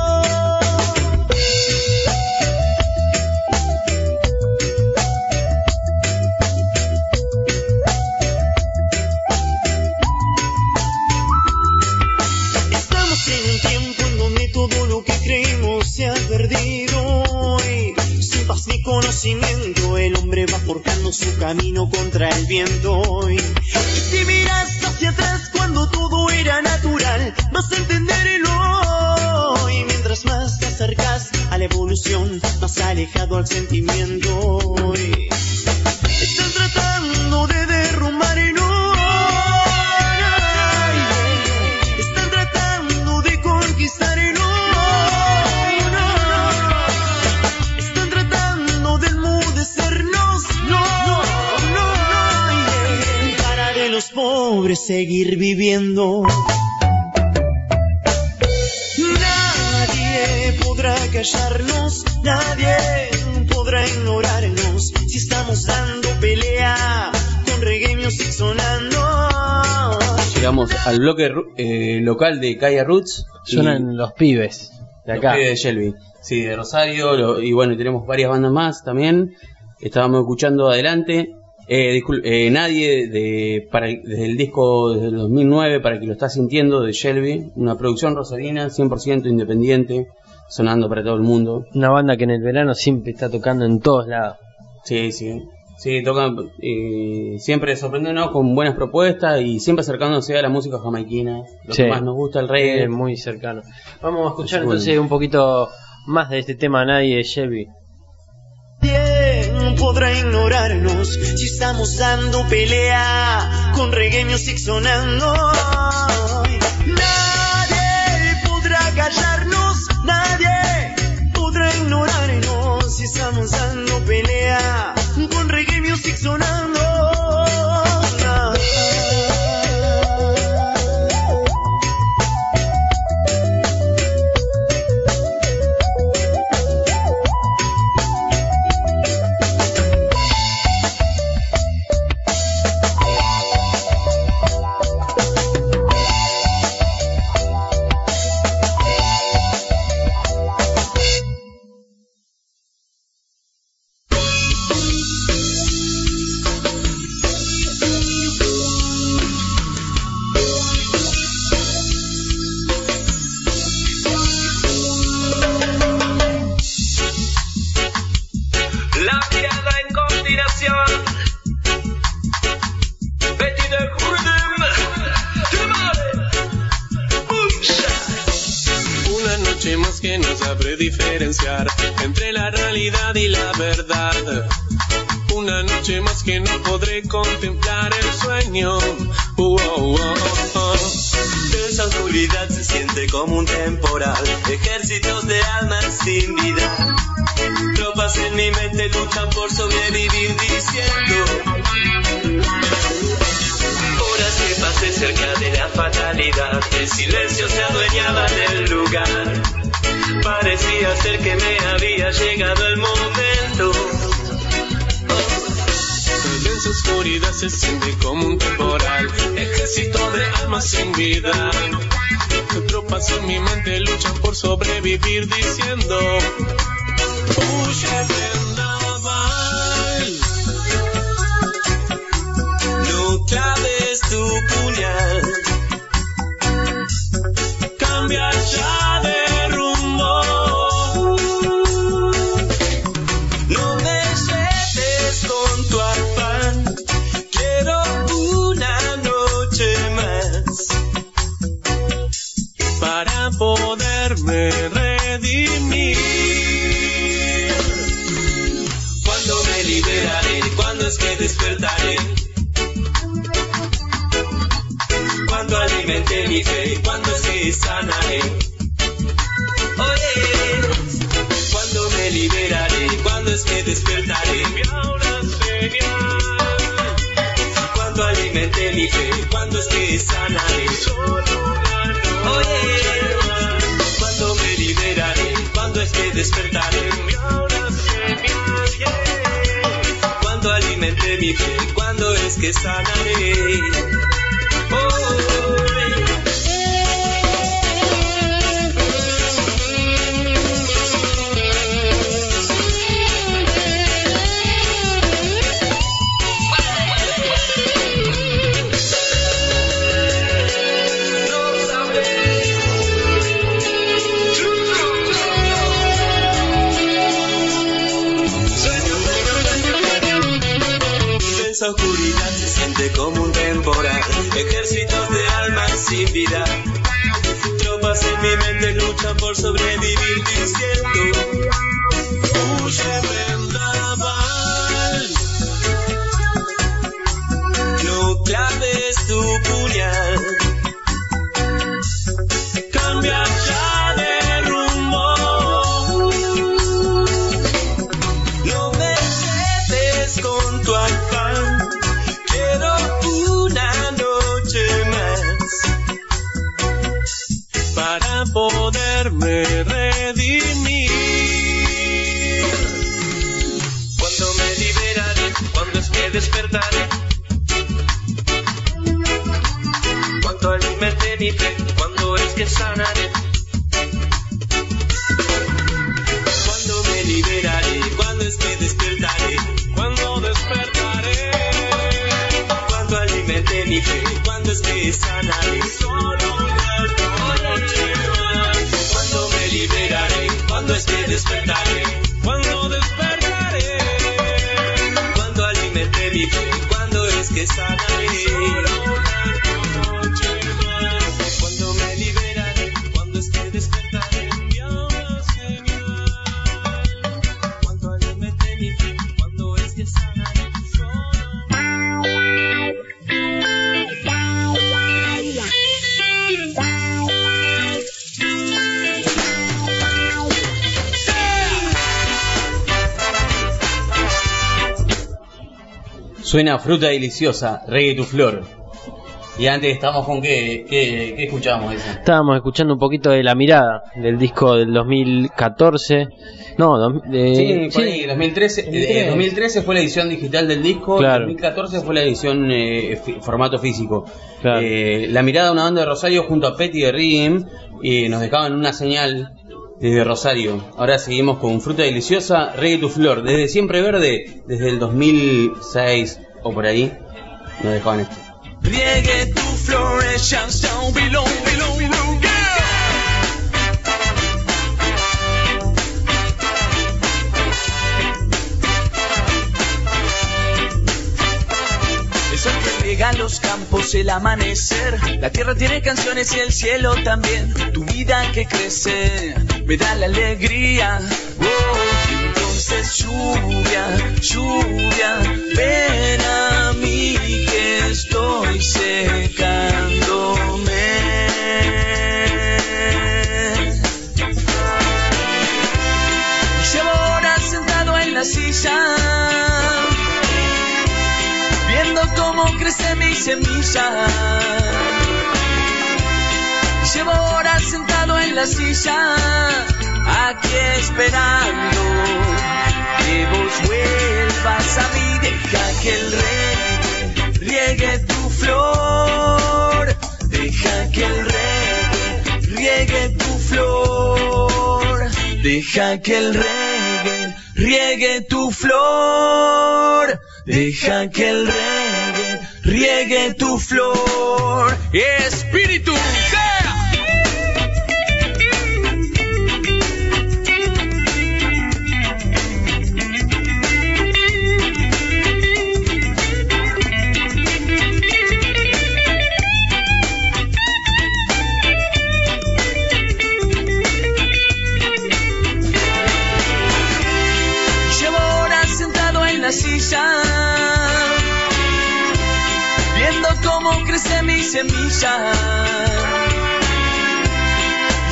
Conocimiento, el hombre va forjando su camino contra el viento y si miras hacia atrás cuando todo era natural vas a entender el hoy. Mientras más te acercas a la evolución más alejado al sentimiento y están tratando de derrumbar el hoy, están tratando de conquistar el hoy. Pobres seguir viviendo. Nadie podrá callarnos, nadie podrá ignorarnos si estamos dando pelea con reggae music sonando. Llegamos al bloque local de Kaya Roots. Suenan los pibes de acá. Los pibes de Shelby. Sí, de Rosario. Y bueno, tenemos varias bandas más también. Estábamos escuchando Adelante. Nadie desde el disco desde el 2009 para el que lo está sintiendo de Shelby, una producción rosarina 100% independiente, sonando para todo el mundo. Una banda que en el verano siempre está tocando en todos lados. Sí, tocan siempre sorprendiéndonos con buenas propuestas y siempre acercándose a la música jamaiquina, lo que más nos gusta, el reggae. Muy cercano. Vamos a escuchar entonces un poquito más de este tema Nadie de Shelby. Podrá ignorarnos si estamos dando pelea con reggae music sonando. Nadie podrá callarnos, nadie podrá ignorarnos si estamos dando pelea con reggae music sonando. Diferenciar entre la realidad y la verdad. Una noche más que no podré contemplar el sueño. Esa oscuridad se siente como un temporal, ejércitos de almas sin vida. Tropas en mi mente luchan por sobrevivir diciendo horas que pasé cerca de la fatalidad. El silencio se adueñaba del lugar. Parecía ser que me había llegado el momento. La densa oscuridad se siente como un temporal, ejército de almas sin vida. Tropas en mi mente luchan por sobrevivir diciendo huye vendaval, no claves tu puñal. que sanaré. Oye, cuando me liberaré, cuando es que despertaré mi aura señal. Cuando alimente mi fe, cuando es que sanaré. Oye, cuando me liberaré, cuando es que despertaré mi aura señal. Cuando alimente mi fe, cuando es que sanaré. Esa oscuridad se siente como un temporal, ejércitos de almas sin vida, tropas en mi mente luchan por sobrevivir diciendo huye vendaval, no claves tu puñal, cambia ya de rumbo, no me lleves con tu afán. Para poderme redimir. Cuando me liberaré, cuando es que despertaré. Cuando alimente mi fe, cuando es que sanaré. Cuando me liberaré, cuando es que despertaré. Cuando despertaré. Cuando alimente mi fe, cuando es que sanaré. Cuando me liberaré, cuando es que despertaré, cuando despertaré, cuando alimente mi fe, cuando es que sanaré. Cuando me liberaré, cuando es que despertaré, mi alma señal. Cuando alimente mi fe, cuando es que sanaré. Suena Fruta Deliciosa, Reggae Tu Flor. Y antes estábamos con ¿qué escuchábamos eso? Estábamos escuchando un poquito de La Mirada, del disco del 2014. No, sí, por ahí, 2013 fue la edición digital del disco, claro. 2014 fue la edición formato físico. Claro. La Mirada, una banda de Rosario junto a Petty de Rhythm, nos dejaban una señal desde Rosario. Ahora seguimos con Fruta Deliciosa, Reggae Tu Flor. Desde Siempre Verde, desde el 2006 o por ahí, nos dejaban esto. Riegue tu flor, it shines down below, below, below, yeah. El sol que riega los campos, el amanecer, la tierra tiene canciones y el cielo también. Tu vida que crece me da la alegría. Oh, entonces lluvia, lluvia, ven a mí que estoy secándome. Llevo horas sentado en la silla, viendo cómo crece mi semilla. Llevo horas sentado en la silla, aquí esperando que vos vuelvas a mí. Deja que el reggae riegue tu flor, deja que el reggae riegue tu flor, deja que el reggae riegue tu flor, deja que el reggae riegue tu flor. Espíritu, sea. Silla, viendo cómo crece mi semilla.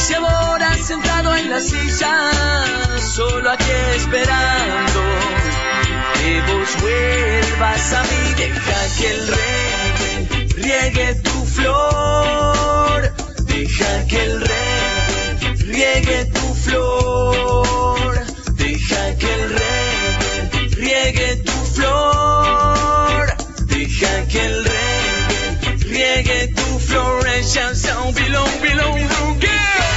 Llevo horas sentado en la silla, solo aquí esperando que vos vuelvas a mí. Deja que el reggae riegue tu flor. Deja que el reggae riegue tu flor. Deja que el reggae riegue tu flor. Deja que el reggae riegue tu flor. And shall sound belong, yeah.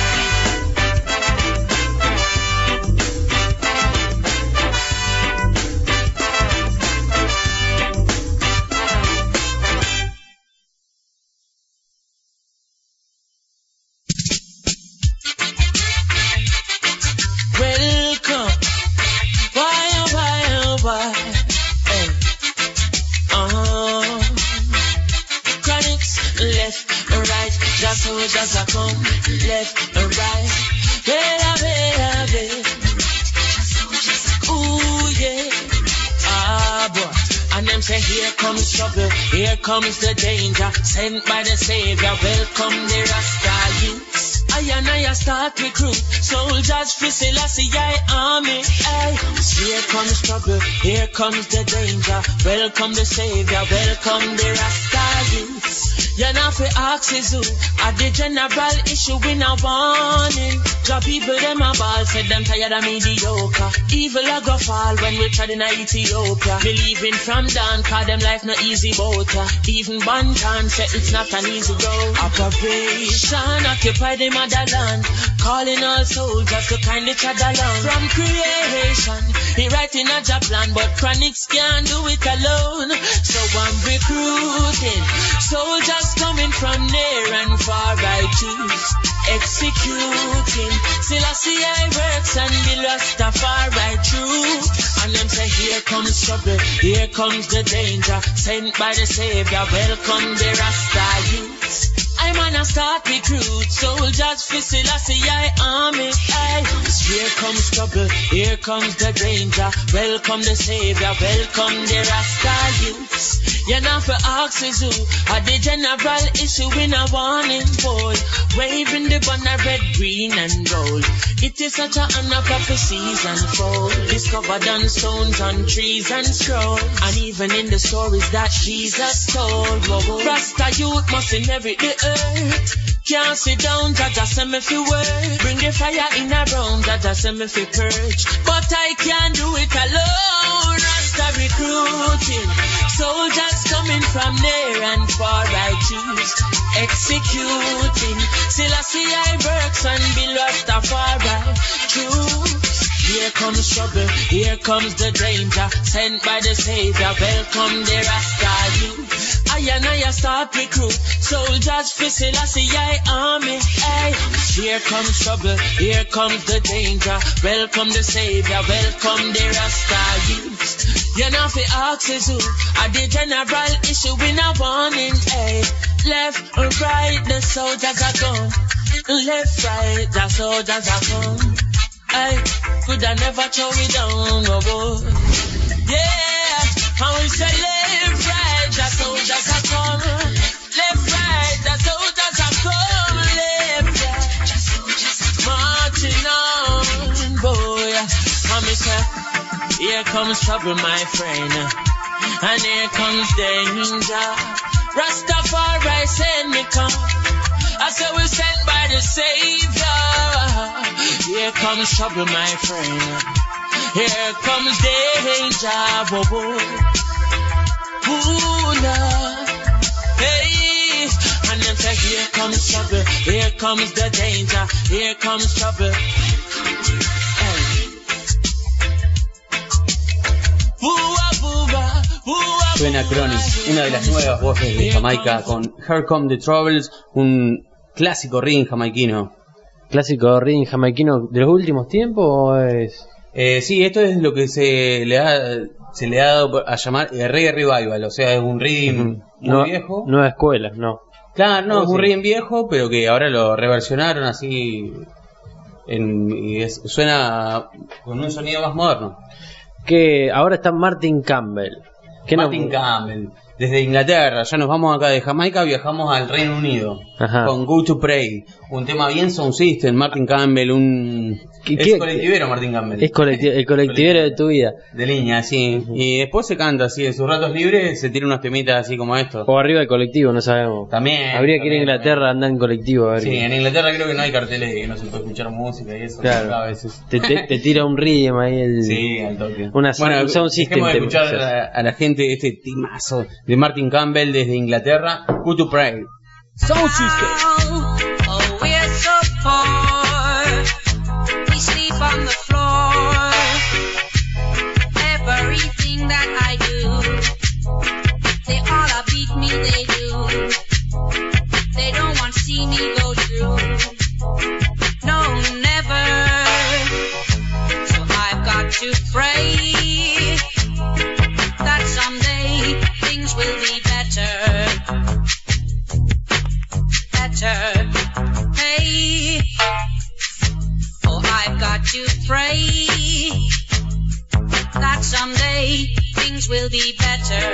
Welcome. Why, oh, why, oh, why? Hey. Chronics, left and right. Just soldiers are come, left and right. Better. Ooh, yeah. Ah, boy. And them say, here comes trouble, here comes the danger. Sent by the Savior, welcome the Rasta youths. I start recruit soldiers for Selassie army. Ay, here comes trouble, here comes the danger. Welcome the Savior, welcome the Rasta youths. You're not for axes who at the general issue in a warning. The people them a ball said them tired of mediocre. Evil a go fall when we tried in Ethiopia. Believing from down, cause them life no easy boat. Even Bantan said it's not an easy road. Operation occupy the motherland, calling all soldiers to kindly trod along. From creation, he writing a job plan, but Chronics can't do it alone. So I'm recruiting soldiers coming from near and far. I choose executing Selassie works and the Rastafari truth. And them say, here comes trouble, here comes the danger. Sent by the Savior, welcome the Rasta youths. I'm gonna start recruit soldiers for Selassie army. Aye. Here comes trouble, here comes the danger. Welcome the Savior, welcome the Rasta youths. You're not for axes who at the general issue in a warning boy. Waving the banner red, green and gold. It is such a honor prophecies unfold. Discovered on stones, on trees and scrolls. And even in the stories that Jesus told. Whoa. Rasta youth must inherit the earth. Can't sit down, Jaja send me fi work. Bring the fire in a room, Jaja send me fi purge. But I can't do it alone. Rasta recruiting soldiers coming from near and far. I choose executing Selassie works and be Rastafari true. Here comes trouble, here comes the danger. Sent by the Savior, welcome the Rasta youth. I start recruit soldiers for Selassie army. Ay. Here comes trouble, here comes the danger. Welcome the Savior, welcome the Rasta youth. You're not for axes who at the general issue in a warning. Ay. Left or right, the soldiers are gone. Left, right, the soldiers are gone. I could I never throw it down, oh boy. Yeah, and we say left, right, the soldiers are come. Left, right, the soldiers are come. Left, right, the soldiers are marching on, boy. And we say, here comes trouble, my friend, and here comes danger. Rastafari send me come. I said we're sent by the Savior. Here comes trouble, my friend. Here comes danger. Whoa, whoa. Ooh, Lord. Hey. And then say, here comes trouble. Here comes the danger. Here comes trouble. Hey. Suena Chronics, una de las nuevas voces de Jamaica con Here Come the Troubles, un clásico ring jamaiquino. ¿Clásico ring jamaiquino de los últimos tiempos o es...? Sí, esto es lo que se le ha dado a llamar reggae revival, o sea, es un ring muy viejo. Nueva escuela, no. Claro, no, es un ring viejo, pero que ahora lo reversionaron así, suena con un sonido más moderno. Que ahora está Martin Campbell. Martin Campbell. desde Inglaterra. Ya nos vamos acá de Jamaica, viajamos al Reino Unido. Ajá. Con Go to Pray, un tema bien Sound System, Martin Campbell, es colectivero Martin Campbell. Es el colectivero de tu vida. De línea, sí. Y después se canta así, en sus ratos libres se tira unos temitas así como estos. O arriba del colectivo, no sabemos. También. Habría que ir a Inglaterra a andar en colectivo. A ver sí, en Inglaterra creo que no hay carteles que no se puede escuchar música y eso. Claro. A veces. Te tira un rhythm ahí. Sí, al toque. Un Sound System. Dejemos de escuchar a la gente este timazo de Martin Campbell desde Inglaterra, Go to Pray. Sound System. Oh, we're so poor. We sleep on the floor. Everything that I do, they all beat me, they do. They don't want to see me go through. No, never. So I've got to pray that someday things will be better. Hey, oh, I've got to pray that someday things will be better.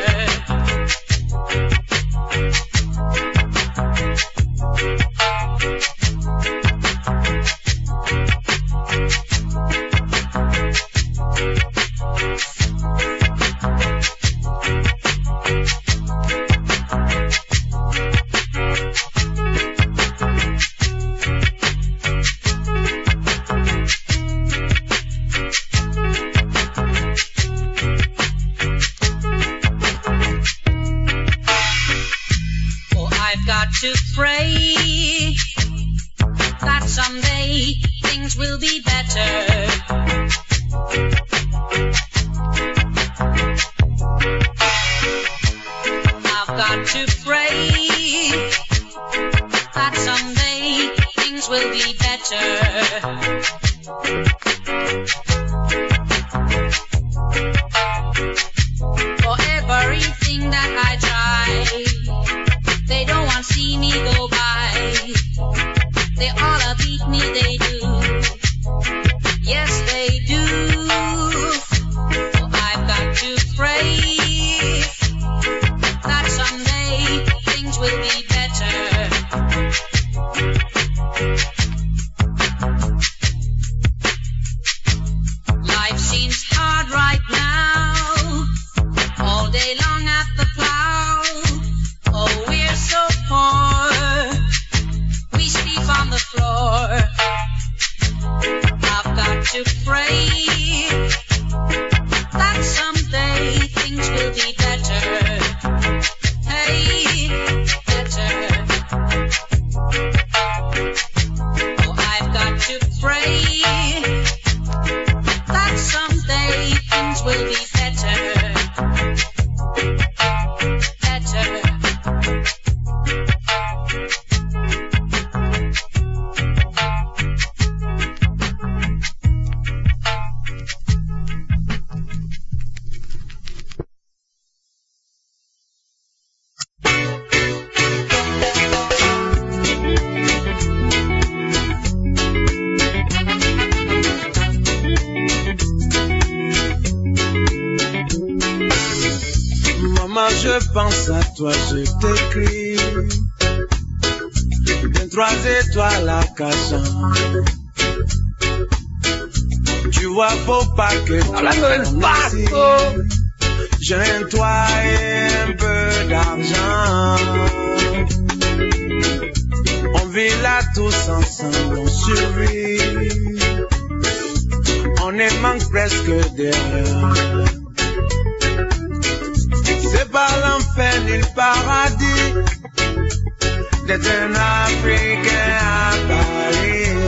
To pray that someday things will be better. I've got to pray that someday things will be better. For everything that I try, they don't want to see me go by. They all beat me, they do. Yes, they do. So I've got to pray that someday things will be better. Life seems hard right now, all day long at the plow. Oh, we're so poor, we sleep on the floor. I've got to pray that someday things will be better. Hey, better. Oh, I've got to pray that someday things will be better. Better. Maman, je pense à toi, je t'écris. Des 3 étoiles à Cachan. Tu vois, faut pas que tu Hablando del pasto. j'ai un toit et un peu d'argent. On vit là tous ensemble, on survit. On est manque presque d'erreur. C'est pas l'enfer ni le paradis d'être un Africain à Paris.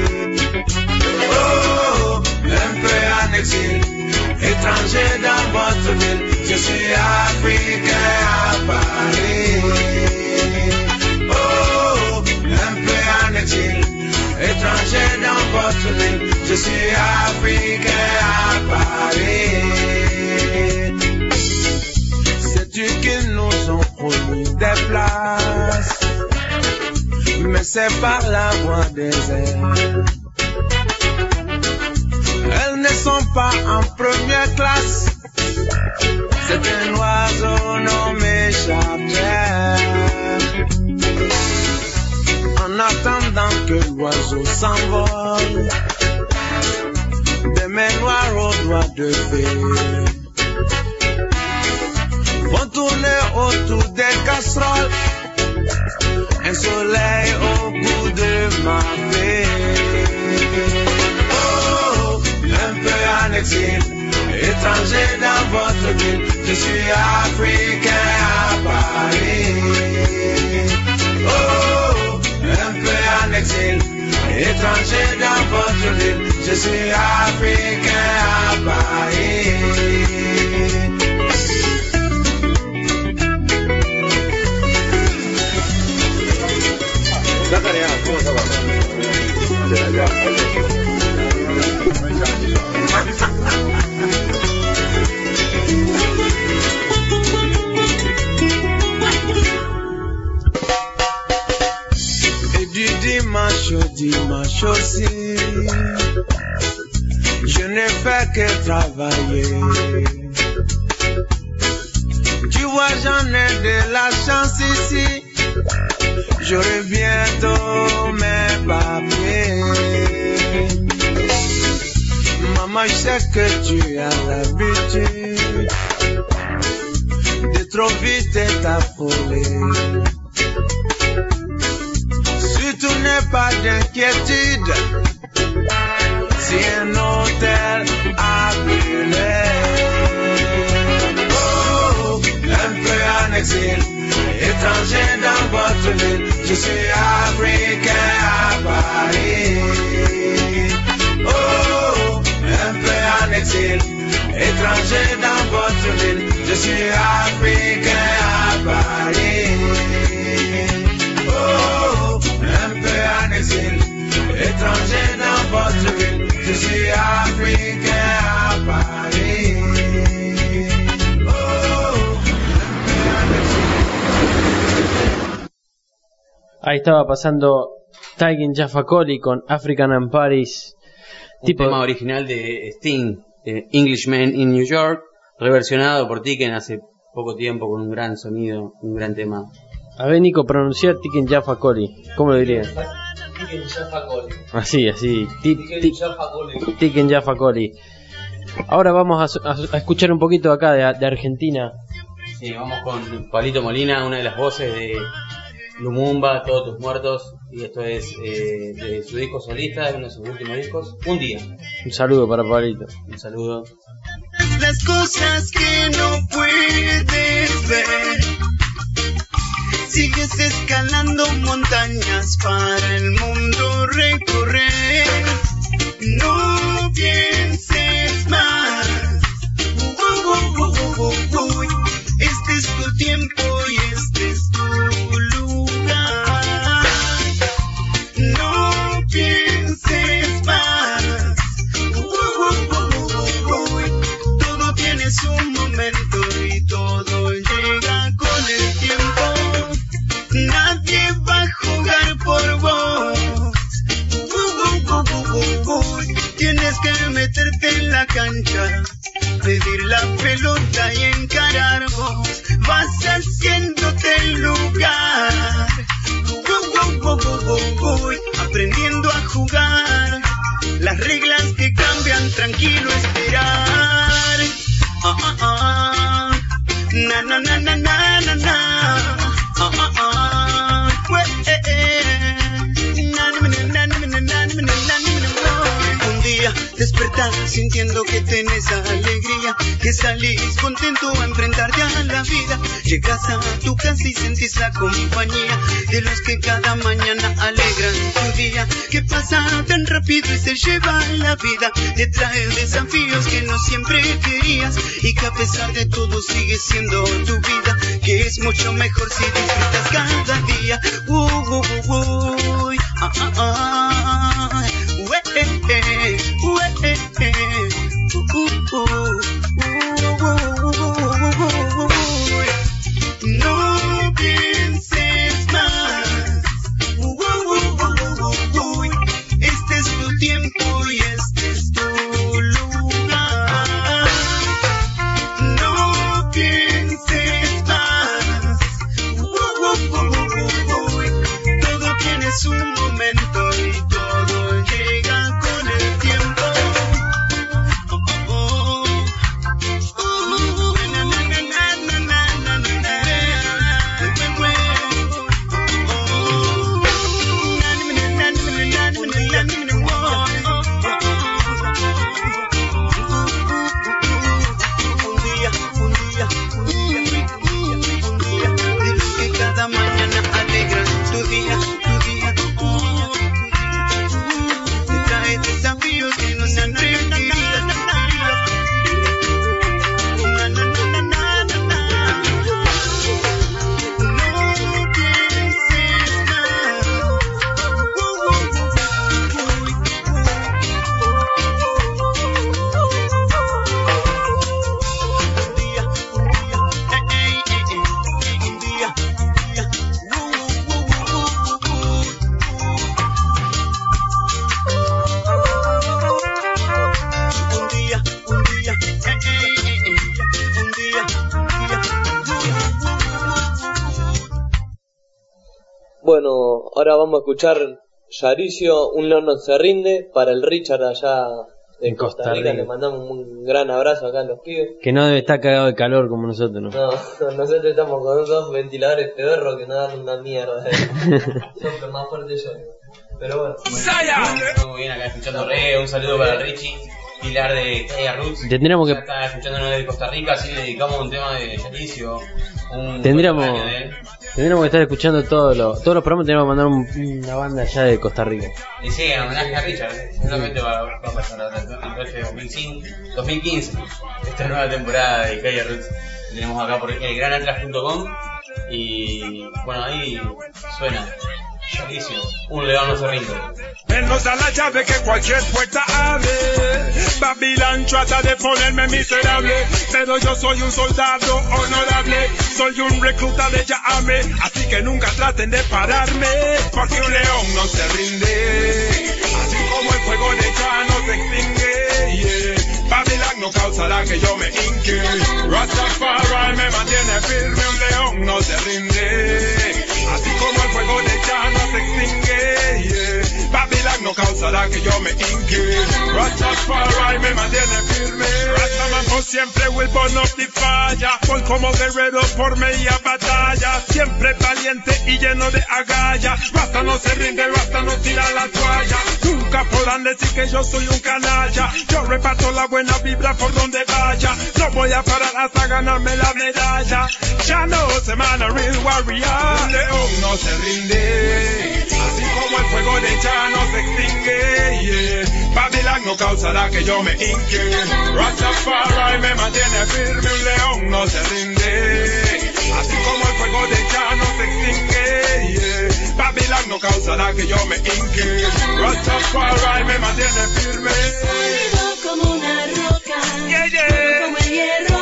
Oh, un peu en exil, étranger dans votre ville. Je suis Africain à Paris. Oh, un peu en exil, étranger dans votre ville. Je suis Africain à Paris. Sais-tu qu'ils nous ont promis des places, mais c'est par la voie des airs. Elles ne sont pas en première classe, C'est un oiseau nommé Chapter. En attendant que l'oiseau s'envole, des mains noires aux doigts de fée vont tourner autour des casseroles, un soleil au bout de ma fée. Oh, un peu en exil, étranger dans votre ville, je suis africain à Paris. Oh, un peu en exil, étranger dans votre ville, je suis africain à Paris. Et du dimanche au dimanche aussi, je n'ai fait que travailler. Tu vois, j'en ai de la chance ici, j'aurai bientôt mes papiers. Maman, je sais que tu as l'habitude de trop vite t'affoler. Surtout n'aie pas d'inquiétude si un hôtel a brûlé. Oh, un peu en exil, étranger dans votre ville, je suis africain à Paris. Oh, un peu en exil, étranger dans votre ville, je suis africain à Paris. Oh, un peu en exil, étranger dans votre ville, je suis africain à Paris. Ahí estaba pasando Tiken Jah Fakoly con African and Paris. Un tema original de Sting, Englishman in New York, reversionado por Tiken hace poco tiempo con un gran sonido, un gran tema. A ver, Nico, pronunciar Tiken Jah Fakoly, ¿cómo lo diría? Tiken Jah Fakoly. Así. Tiken Jah Fakoly. Tiken Jah Fakoly. Ahora vamos a escuchar un poquito acá de Argentina. Sí, vamos con Pablito Molina, una de las voces de Lumumba, Todos tus muertos, y esto es de su disco solista, uno de sus últimos discos, Un día. Un saludo para Pablito. Un saludo. Las cosas que no puedes ver, sigues escalando montañas para el mundo recorrer. No pienses más. Este es tu tiempo y este es tu lugar. No pienses más. Todo tiene su momento y todo llega con el tiempo. Nadie va a jugar por vos. Tienes que meterte en la cancha, pedir la pelota y encarar vos. Vas haciéndote el lugar, aprendiendo a jugar. Las reglas que cambian, tranquilo esperar. Na na na na na na na. Un día despertar sintiendo que tenés alegría, que salís contento a enfrentarte a la vida. Llegas a tu casa y sentís la compañía de los que cada mañana alegran tu día. Que pasa tan rápido y se lleva la vida, te trae desafíos que no siempre querías y que a pesar de todo sigue siendo tu vida, que es mucho mejor si disfrutas cada día. No pienses más. Este es tu tiempo y este es tu lugar. No pienses Bueno, ahora vamos a escuchar Yaricio, Un león no se rinde, para el Richard allá en Costa Rica. Le mandamos un gran abrazo acá a los pibes. Que no debe estar cagado de calor como nosotros, ¿no? No, nosotros estamos con dos ventiladores pedorros que nos dan una mierda. Son más fuertes yo. Pero bueno. Muy bien acá escuchando reggae. Un saludo para Richie, Pilar de Kaya Roots. Tendríamos que... Está escuchándonos desde Costa Rica, así le dedicamos un tema de Yaricio. Tendríamos que estar escuchando todos los programas. Tenemos que mandar una banda allá de Costa Rica. Y sí, en homenaje a Richard, seguramente va a pasar el 2015, esta nueva temporada de Kaya Roots. Tenemos acá por elgranatlas.com y bueno, ahí suena Yaricio, Un león no se rinde. Él nos da la llave que cualquier puerta abre. Babilán trata de ponerme miserable, pero yo soy un soldado honorable. Soy un recluta de Yahame, así que nunca traten de pararme, porque un león no se rinde, así como el fuego de Jah no se extingue. Yeah. Babilán no causará que yo me hinque. Rastafari me mantiene firme. Un león no se rinde, así como el fuego de Jah no se extingue. Yeah. Babilán no causará que yo me hinque. Rastafari me mantiene firme. Rastaman por siempre will burn up the fire. Voy como guerrero por media batalla, siempre valiente y lleno de agallas. Rasta no se rinde, Rasta no tira la toalla. Nunca podrán decir que yo soy un canalla. Yo reparto la buena vibra por donde vaya. No voy a parar hasta ganarme la medalla. Ya no se mana real warrior. Un león no se rinde, así como el fuego de Jah no se extingue. Yeah. Babilán no causará que yo me hinque. Rastafari me mantiene firme. Un león no se rinde, así como el fuego de Jah no se extingue. Yeah. Babilán no causará que yo me hinque. Rastafari me mantiene firme. Como una roca, yeah, yeah. como el hierro.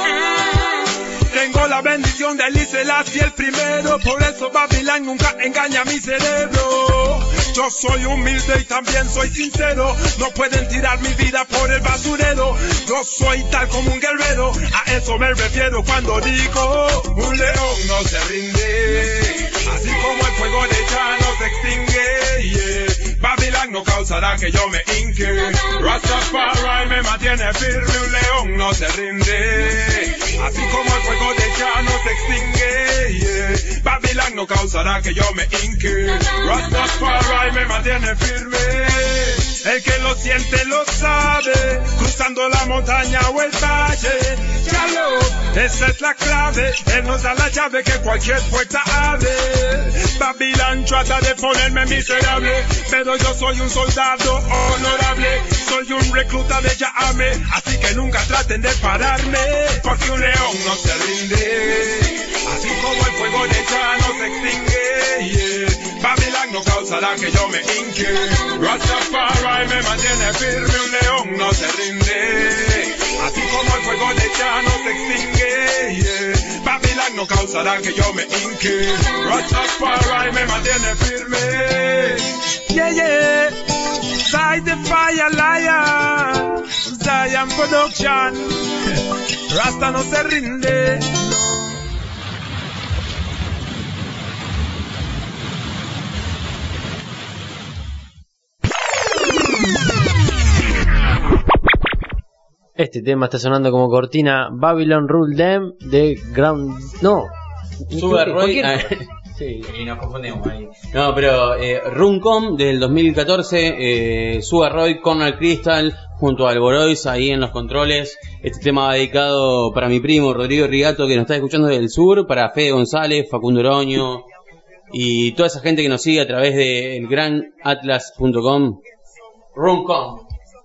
Tengo la bendición de Selassie el primero, por eso Babilán nunca engaña mi cerebro. Yo soy humilde y también soy sincero, no pueden tirar mi vida por el basurero. Yo soy tal como un guerrero, a eso me refiero cuando digo un león no se rinde, así como el fuego de Jah no se extingue. Yeah. Babilán no causará que yo me hinque. Rastafari me mantiene firme. Un león no se rinde, así como el fuego de Jah no se extingue. Yeah. Babilán no causará que yo me hinque. Rastafari me mantiene firme. El que lo siente lo sabe, cruzando la montaña o el valle. Ya lo, esa es la clave. Él nos da la llave que cualquier puerta abre. Babilán trata de ponerme miserable, pero yo soy un soldado honorable. Soy un recluta de Yahame, así que nunca traten de pararme, porque un león no se rinde, así como el fuego de Jah no se extingue. Yeah. Babilán no causará que yo me hinque. Rastafari me mantiene firme. Un león no se rinde, así como el fuego de Jah no se extingue. Yeah. Babilán no causará que yo me hinque. Rastafari me mantiene firme. Yeah, yeah. Side the fire lion, Zion Production. Rasta no se rinde. Este tema está sonando como cortina. Babylon Rule Them de Ground... No. Sugar Roy. Sí, y nos confundimos ahí. No, pero Runcom del 2014, Sugar Roy, Cornel Crystal junto a Alborois ahí en los controles. Este tema va dedicado para mi primo Rodrigo Rigato, que nos está escuchando desde el sur, para Fede González, Facundo Oroño y toda esa gente que nos sigue a través de elgranatlas.com. Runcom.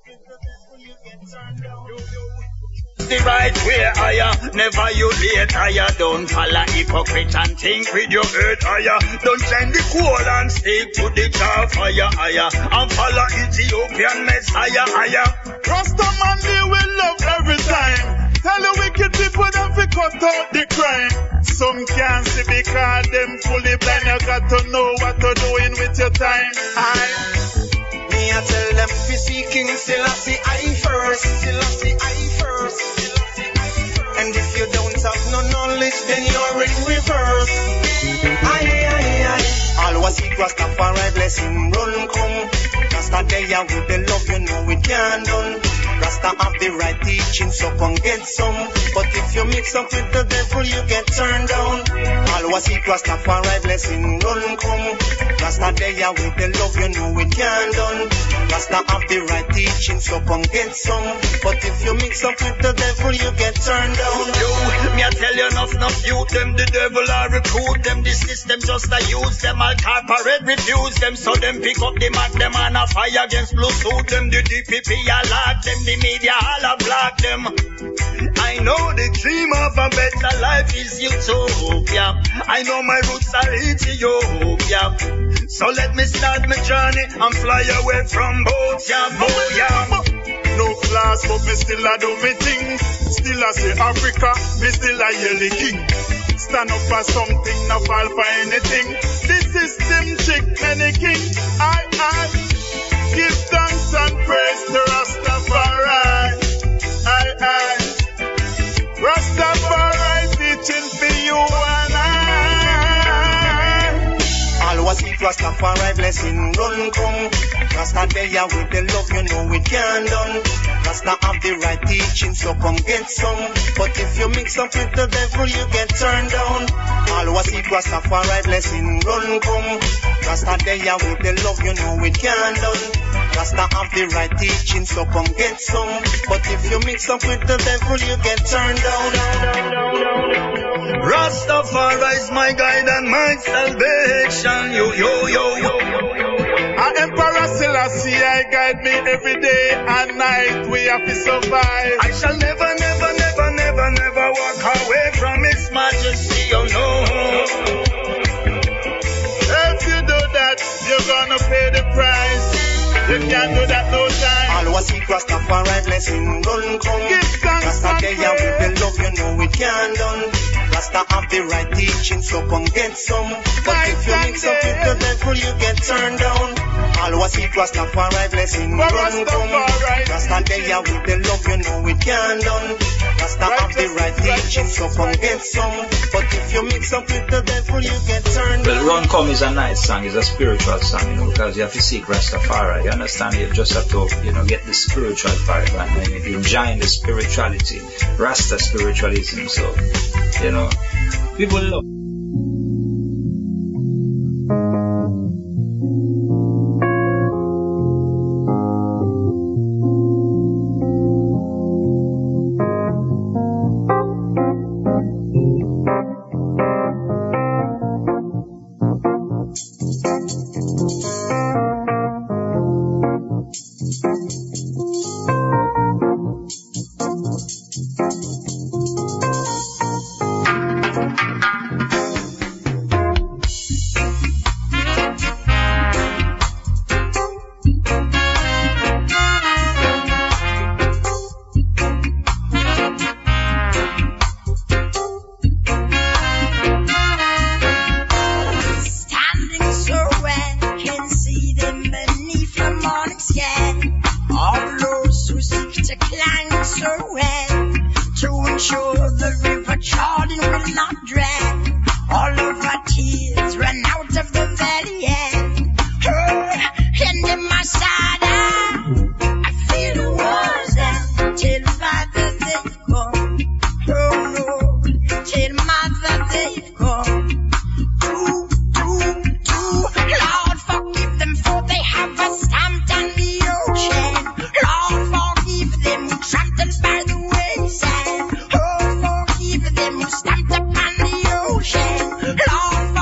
The right way, higher. Never you late, higher. Don't follow hypocrite and think with your head, higher. Don't change the coal and stick to the jar fire, higher. And follow Ethiopian Messiah, higher. Rastaman, they will love every time. Tell the wicked people them to cut out the crime. Some can't see because them fully blind. You got to know what to doing with your time. Me I tell them be seeking Selassie I first, Selassie I first. And if you don't have no knowledge, then you're in reverse. Always seek Rastafari blessing, run come. Rasta day with the love, you know it can't done. Rasta have the right teaching, so come get some. But if you mix up with the devil, you get turned down. Always seek Rastafari blessing, run come. Rasta day with the love, you know it can't done. Rasta have the right teaching, so come get some. But if you mix up with the devil, you get turned down. Yo, me I tell you enough youth, them the devil I recruit them. The system just I use them, I'll corporate refuse them. So them pick up the Mac, them on a fire against blue suit them. The DPP I lock them, the media all a block them. I know the dream of a better life is utopia. I know my roots are Ethiopia. So let me start my journey and fly away from both ya, No class, but me still a do me thing. Still I say Africa, me still a yelly king. Stand up for something, not fall for anything. This system chick, many king. I give thanks and praise to Rastafari. Rastafari teaching for you and I. Always seek Rastafari blessing, run come. Rasta day with the love, you know it can't done. Rasta have the right teaching, so come get some. But if you mix up with the devil, you get turned down. Always seek Rastafari blessing, run come. Rasta day with the love, you know it can't done. Rasta have the right teaching, so come get some. But if you mix up with the devil, you get turned down. Rastafari is my guide and my salvation. Yo. Emperor Selassie, I guide me every day and night. We have to survive. I shall never walk away from His Majesty. Oh no. If you do that, you're gonna pay the price. You can't do that no time. Always seek Rastafari blessing, run come. Rasta day with the love, you know it can't done. Rasta have the right teaching, so come get some. But if you mix up with the devil, you get turned down. Always seek Rastafari blessing, run come. Rasta day with the love, you know it can't done. Rasta have the right teaching, so come get some. But if you mix up with the devil, you get turned down. Well, Run Come is a nice song, it's a spiritual song, you know, because you have to seek Rastafari. You understand? You just have to, you know, get the spiritual part, and when you enjoy the spirituality, Rasta spiritualism, so, you know, people love. Stamped upon the ocean, Lord,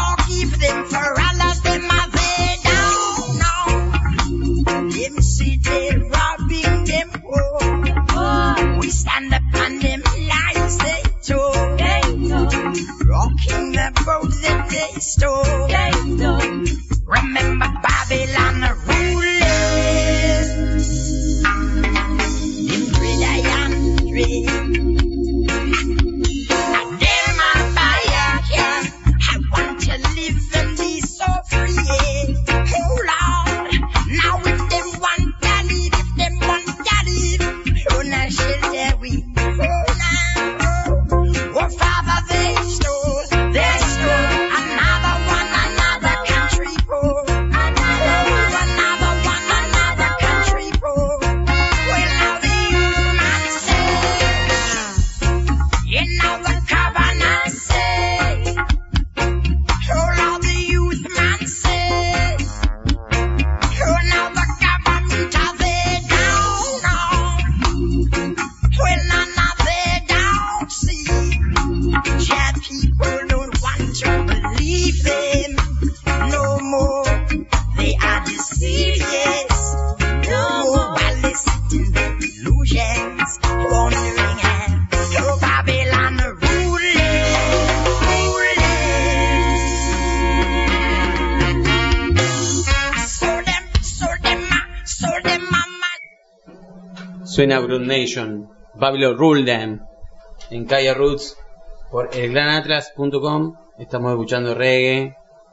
Suena Brood Nation, Babylon Rule Them, en Kaya Roots, por elgranatlas.com. Estamos escuchando reggae.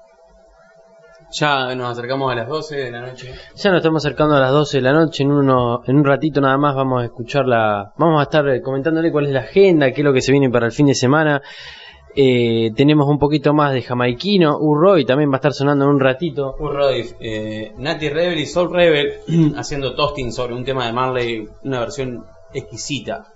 Ya nos acercamos a las 12 de la noche. Ya nos estamos acercando a las 12 de la noche. En un ratito nada más vamos a escuchar vamos a estar comentándole cuál es la agenda, qué es lo que se viene para el fin de semana. Tenemos un poquito más de jamaiquino. Urroy también va a estar sonando en un ratito. Urroy, Natty Rebel y Soul Rebel haciendo toasting sobre un tema de Marley, una versión exquisita.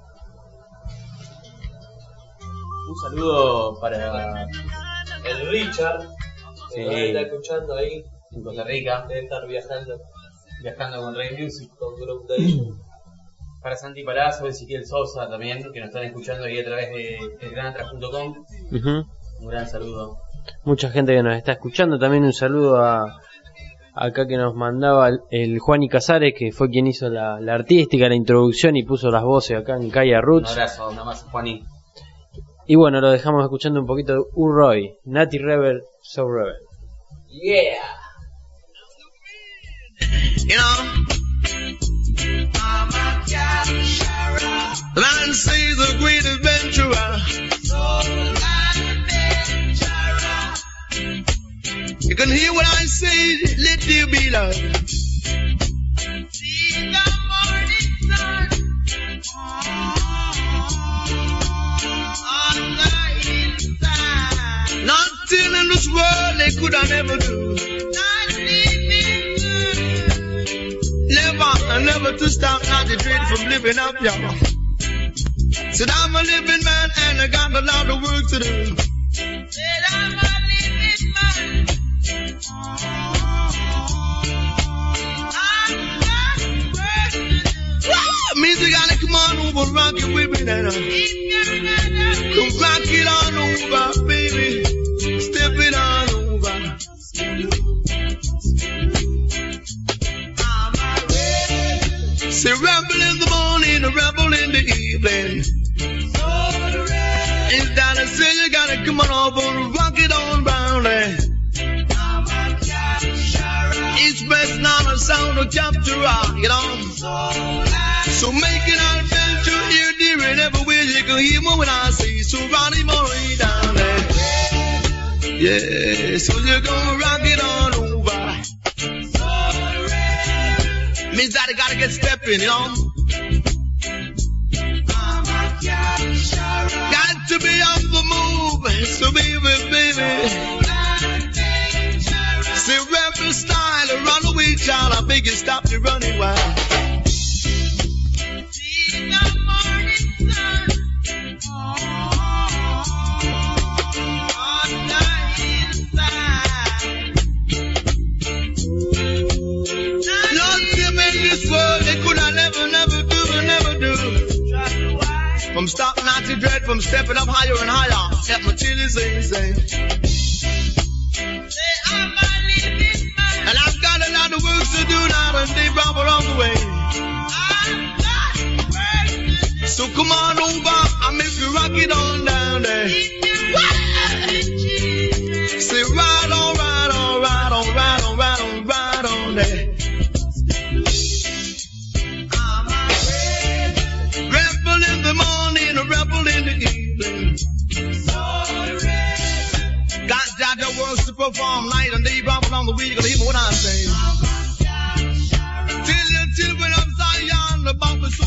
Un saludo para el Richard, sí, que está escuchando ahí en Costa Rica. Debe estar viajando con Ray Music, con Group Nation. Para Santi Palazzo, Ezequiel Sosa también, que nos están escuchando ahí a través de elgranatlas.com. Un gran saludo. Mucha gente que nos está escuchando. También un saludo acá que nos mandaba el Juani Casares, que fue quien hizo la artística, la introducción y puso las voces acá en Kaya Roots. Un abrazo, nada más, Juani. Y bueno, lo dejamos escuchando un poquito de Urroy, Natty Rebel, Soul Rebel. Yeah. You know, man says the great adventurer. You can hear what I say, let there be love. See the morning sun on the hillside. Nothing in this world they could I never do. Never to stop, not to dread from living up, y'all. Said I'm a living man and I got a lot of work to do. Said I'm a living man. I've got work to do. Music gotta come on over, rock it with me now. Come rock it on over, baby. Step it on over. Say rebel in the morning, a rebel in the evening. It's down to say you gotta come on over and rock it on round there. It's best not a sound of capture, you know. So make it an adventure here, dear, and everywhere you can hear me when I say so. Ronnie Murray down there. Yeah, so you're gonna rock it on over. Means that I gotta get stepping, you know. Got to be on the move, so baby. See rebel style, a runaway child, I beg you stop your running wild. See the morning sun on the hillside. This world they could I never do. From stopping out to dread, from stepping up higher and higher. Let my chili say. I'm a living man. And I've got a lot of work to do now and they brought along the way. I've got work to do. So come on over and make you rock it on down there. Say right on there. Rebel in the evening. Got the works to perform night and day, brought on the week, gonna hear what I say. Till you children of Zion, the bump is so.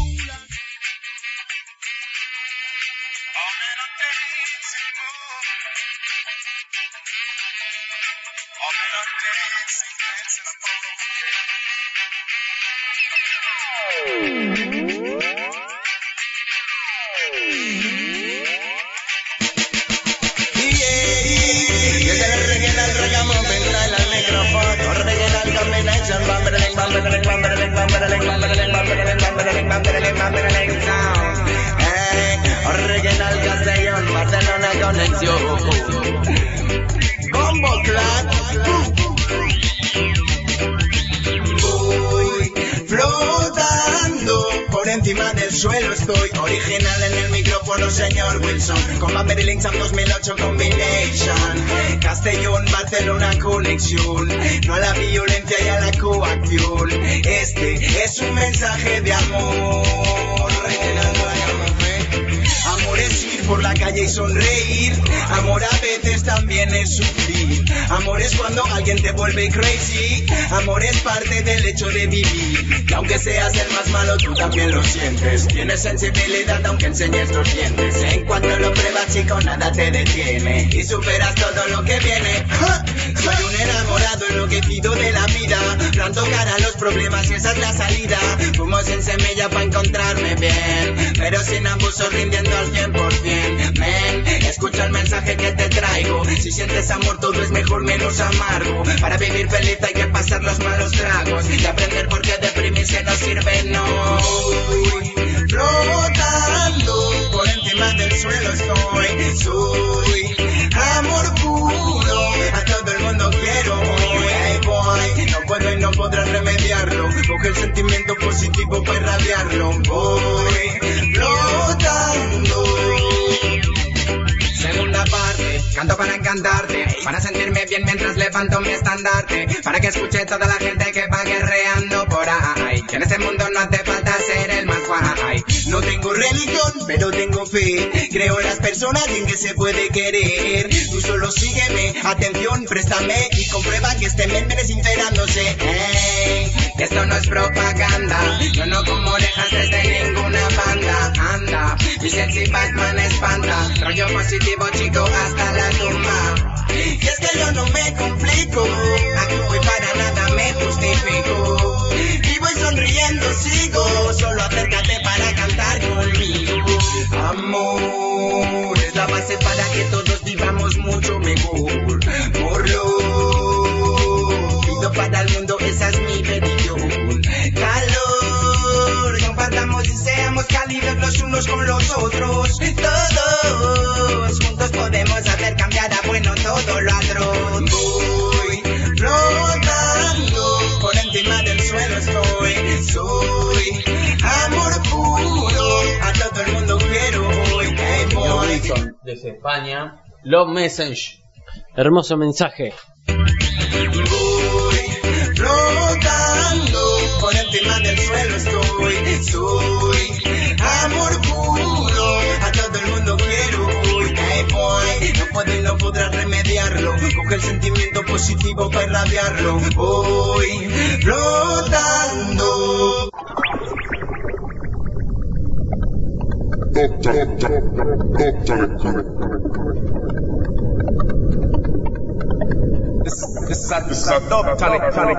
Original Castellón, Barcelona conexión. Bombo Clat. Voy flotando por encima del suelo, estoy original en el micrófono. teléfono, señor Wilson. Con Marilyn Sam 2008 Combination. Castellón, Barcelona conexión. No a la violencia y a la coacción. Este es un mensaje de amor. Amor es ir por la calle y sonreír. Amor a veces también es sufrir. Amor es cuando alguien te vuelve crazy. Amor es parte del hecho de vivir. Y aunque seas el más malo, tú también lo sientes. Tienes sensibilidad aunque enseñes los dientes. En cuanto lo pruebas, chico, nada te detiene. Y superas todo lo que viene. ¡Ja! Soy un enamorado enloquecido de la vida. Planto cara a los problemas y esa es la salida. Fumo sin semilla para encontrarme bien, pero sin abuso, rindiendo al 100%. Men, escucha el mensaje que te traigo. Si sientes amor, todo es mejor menos amargo. Para vivir feliz hay que pasar los malos tragos y aprender por qué deprimirse no sirve, no. Flotando por encima del suelo estoy. Soy amor puro, a todo el mundo quiero. Hey boy, no puedo y no podrás remediarlo. Coge el sentimiento positivo para irradiarlo. Voy flotando. Segunda parte, canto para encantarte, para sentirme bien mientras levanto mi estandarte, para que escuche toda la gente que va guerreando por ahí, que en este mundo no hace falta ser el más guay. No tengo religión, pero tengo fe, creo en las personas y en que se puede querer. Tú solo sígueme, atención, préstame y comprueba que este men viene sincerándose. Hey, esto no es propaganda, yo no como orejas desde ninguna banda. Anda, mi sexy Batman espanta, rollo positivo chico hasta la tumba. Y es que yo no me complico, actúo y para nada me justifico. Y voy sonriendo, sigo, solo acércate para cantar conmigo. Amor es la base para que todos vivamos mucho mejor. Por lo pido para el mundo, esa es mi petición. Calor, compartamos y seamos cálidos los unos con los otros. Todos juntos podemos hacer cambiar a bueno todo lo atroz. Voy flotando por encima del suelo estoy. Soy amor puro, a todo el mundo quiero hoy. Hey boy. Wilson, desde España, Love Message. Hermoso mensaje. Voy flotando por encima del suelo estoy. Soy amor puro, a todo el mundo quiero hoy. Hey boy, no puedo y no podrás remediarlo. Coge el sentimiento positivo para irradiarlo. Voy flotando. This is a dub tonic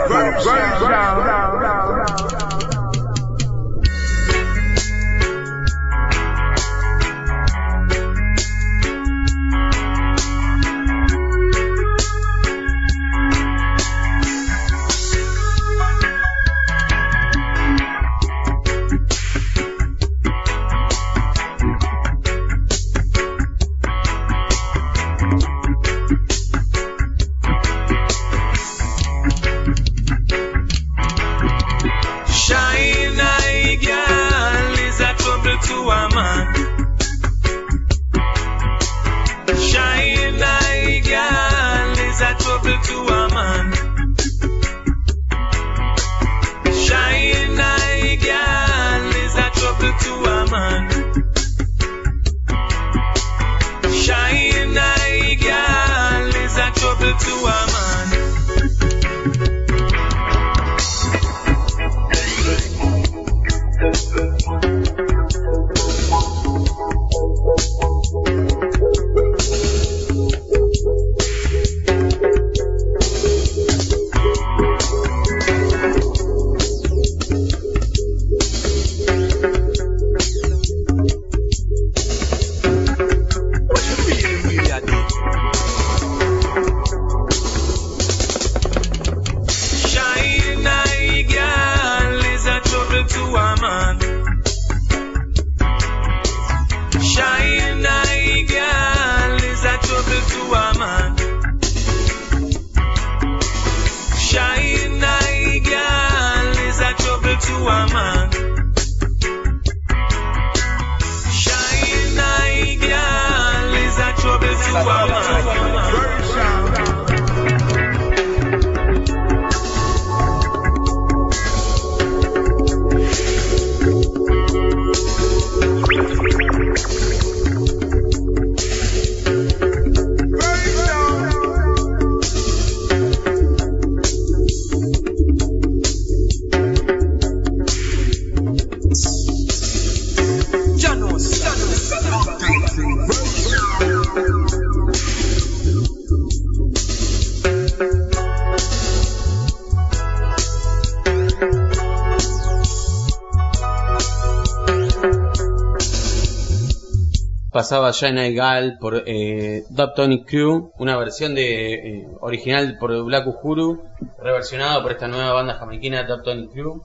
Pasaba Shine Gal por Dubtonic Crew, una versión de original por Black Uhuru, reversionado por esta nueva banda jamaiquina Dubtonic Crew.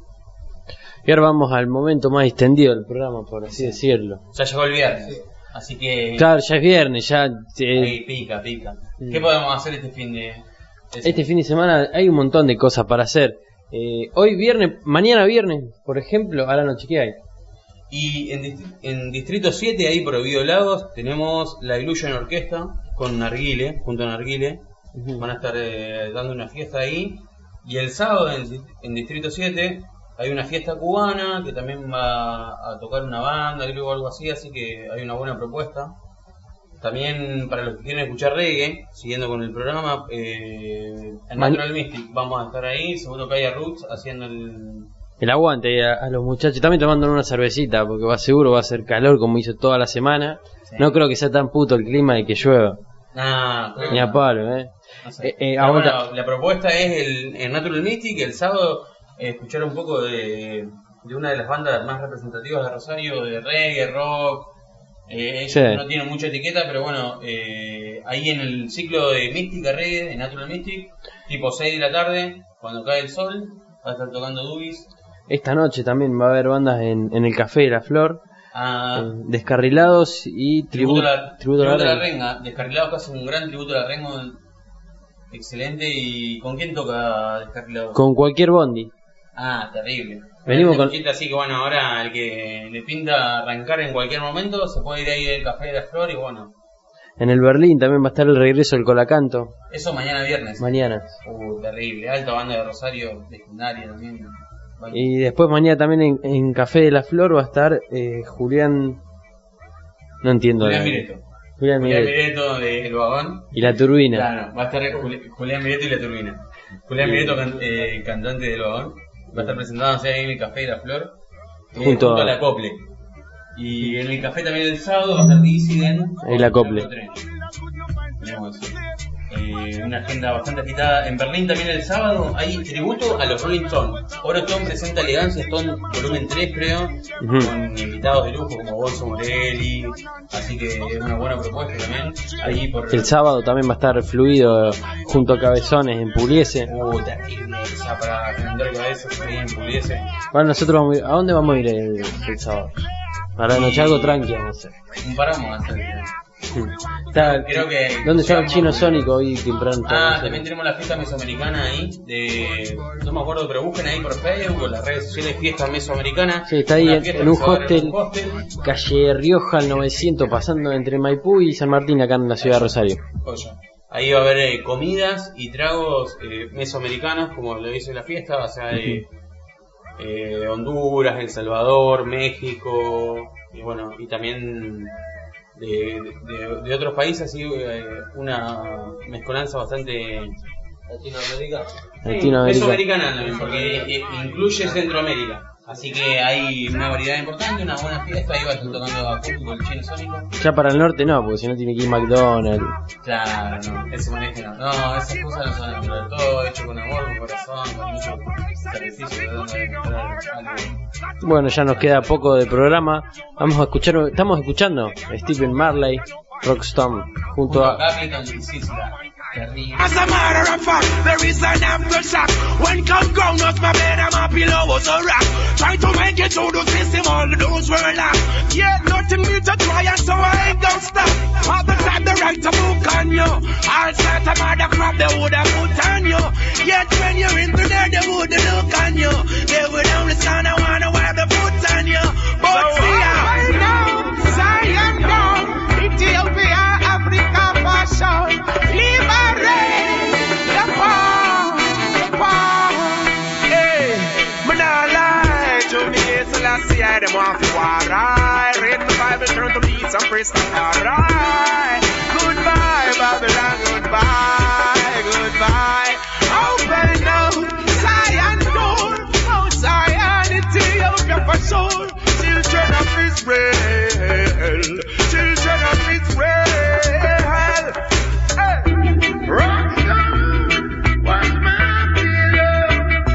Y ahora vamos al momento más extendido del programa, por así decirlo. Ya llegó el viernes, así que... Claro, ya es viernes, ya... Ahí pica. ¿Qué podemos hacer este fin de...? Este fin de semana hay un montón de cosas para hacer. Hoy viernes, mañana viernes, por ejemplo, a la noche, ¿qué hay? Y en Distrito 7, ahí por Oviedo Lagos, tenemos la Illusion Orquesta con Narguile, junto a Narguile. Van a estar dando una fiesta ahí. Y el sábado en Distrito 7 hay una fiesta cubana que también va a tocar una banda, creo, o algo así, así que hay una buena propuesta. También para los que quieren escuchar reggae, siguiendo con el programa, en Natural Mystic vamos a estar ahí, seguro que hay Roots haciendo el aguante a los muchachos, también tomando una cervecita, porque seguro va a ser calor como hizo toda la semana. Sí. No creo que sea tan puto el clima de que llueva. Ni a palo, no sé. Bueno, la propuesta es el Natural Mystic, el sábado escuchar un poco de una de las bandas más representativas de Rosario, de reggae, rock. Sí. No tiene mucha etiqueta, pero bueno, ahí en el ciclo de Mística Reggae, de Natural Mystic, tipo 6 de la tarde, cuando cae el sol, va a estar tocando Dubis. Esta noche también va a haber bandas en el Café de la Flor, Descarrilados y Tributo a la Renga. Descarrilados que hacen un gran tributo a la Renga, excelente. ¿Y con quién toca Descarrilados? Con cualquier bondi. Terrible. Venimos con... Así que bueno, ahora el que le pinta arrancar en cualquier momento se puede ir ahí del Café de la Flor y bueno. En el Berlín también va a estar el regreso del Colacanto. Eso mañana viernes. Mañana. Terrible. Alta banda de Rosario, legendaria también. Vale. Y después mañana también en Café de la Flor va a estar Julián... No entiendo. Julián Mireto de El Vagón. Y La Turbina. Claro, va a estar Julián Mireto y La Turbina. Julián Mireto, cantante del Vagón, va a estar presentándose ahí en el Café de la Flor, junto a La Cople. Y en el café también el sábado va a estar Dissident y La Cople. Una agenda bastante agitada. En Berlín también el sábado hay tributo a los Rolling Stones. Oro Stone presenta Elegancia Stone volumen 3, creo, con invitados de lujo como Bolso Morelli. Así que es una buena propuesta también. Ahí por... El sábado también va a estar Fluido junto a Cabezones en Pugliese. Terrible, esa para vender cabezas ahí en Pugliese. Bueno, nosotros vamos a ir, ¿a dónde vamos a ir el sábado? Para la noche algo tranqui, vamos a hacer. Un paramo a hacer. Creo que ¿dónde está el Chino Sónico hoy temprano? También tenemos la fiesta mesoamericana ahí, no me acuerdo, pero busquen ahí por Facebook o las redes sociales, fiesta mesoamericana. Sí, está ahí en un hostel, calle Rioja al 900, pasando entre Maipú y San Martín, acá en la ciudad de Rosario. Ahí va a haber comidas y tragos mesoamericanos, como lo dice la fiesta, o sea, de Honduras, El Salvador, México, y bueno, y también de otros países, así una mezcolanza bastante mesoamericana también, porque incluye Centroamérica. Así que hay una variedad importante, una buena fiesta. Ahí va a estar tocando a público el Chino Sónico. Ya para el norte no, porque si no tiene que ir McDonald's. Claro, no, ese manejo no. No, esas cosas no son natural. Todo hecho con amor, con corazón, con mucho sacrificio. Bueno, ya nos queda poco de programa. Estamos escuchando Stephen Marley, Rockstone, junto a Capleton y Sisla. As a matter of fact, there is an aftershock. When come ground up my bed and my pillow was a rock. Try to make it through the system, all the doors were locked. Yeah, nothing new to try, and so I ain't gonna stop. All the time they write a book on you. All sorts of other crap they would have put on you. Yet when you're into there, they would look on you. They would only stand and wanna wear the foot on you. But see how I know, Zion gone, Ethiopia, Africa, shall return to peace and praise. Alright, goodbye Babylon, goodbye, goodbye. Open now, Zion door, oh Zionity, open for soul. Children of Israel, children of Israel. Hey, rock down, was my pillow.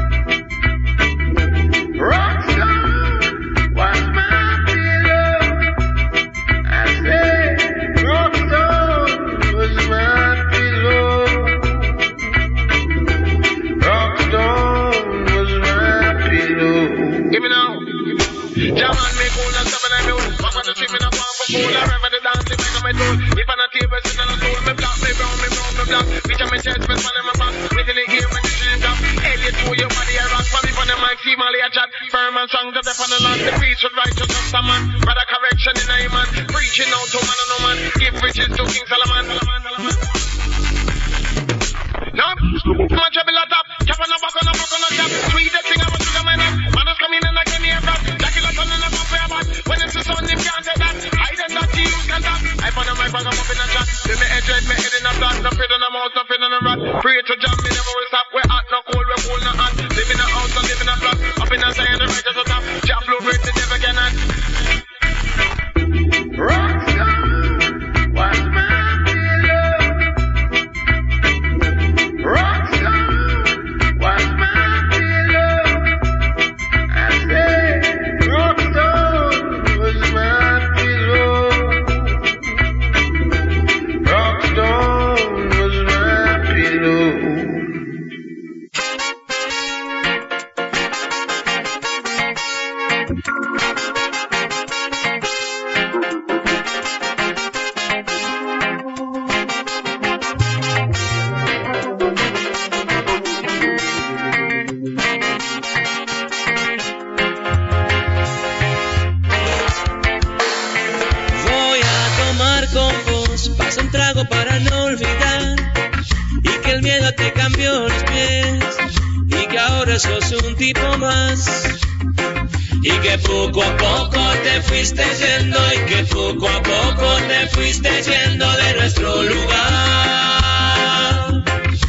Rock down, was my pillow. I said, rock down was my pillow. Rock down was my pillow. Give me now. Jaman me cool and seven and mule. Mama to see me no one for fool. I remember the dancing make my tool. If I'm not table, sit on a stool. Me black, me brown, me brown, me black. Bitch on my chest, me smile in my back. Within the game when you see top. Alien to your body, I rock. For me from the mic, female, I chat. Firm and strong to the on the land. The peace with righteousness, a man. Brother correction in a man. Preaching out to man and no man. Give riches to King Solomon. No, much of a lot up. Chop on a buck on a buck on a chop. Tweet the thing I want to the man up. Man is coming in like any air rap. When it's the sun, you can't say that. I did not see you can that. I found a mic, I'm up in a chat. Then me head red, me head in a flat. Nothing on the mouth, nothing on the rat. Pray to jam, me never will stop. We're hot, no cold, we're cool, no hot. Live in a house, and live in a flat. Up in a side, the right is a top. Jab blue, red, the never can act. Rockstar was my pillow. Rockstar was my pillow. I said, Rockstar was my pillow. Rockstar was my pillow. Pasa un trago para no olvidar y que el miedo te cambió los pies y que ahora sos un tipo más y que poco a poco te fuiste yendo y que poco a poco te fuiste yendo de nuestro lugar.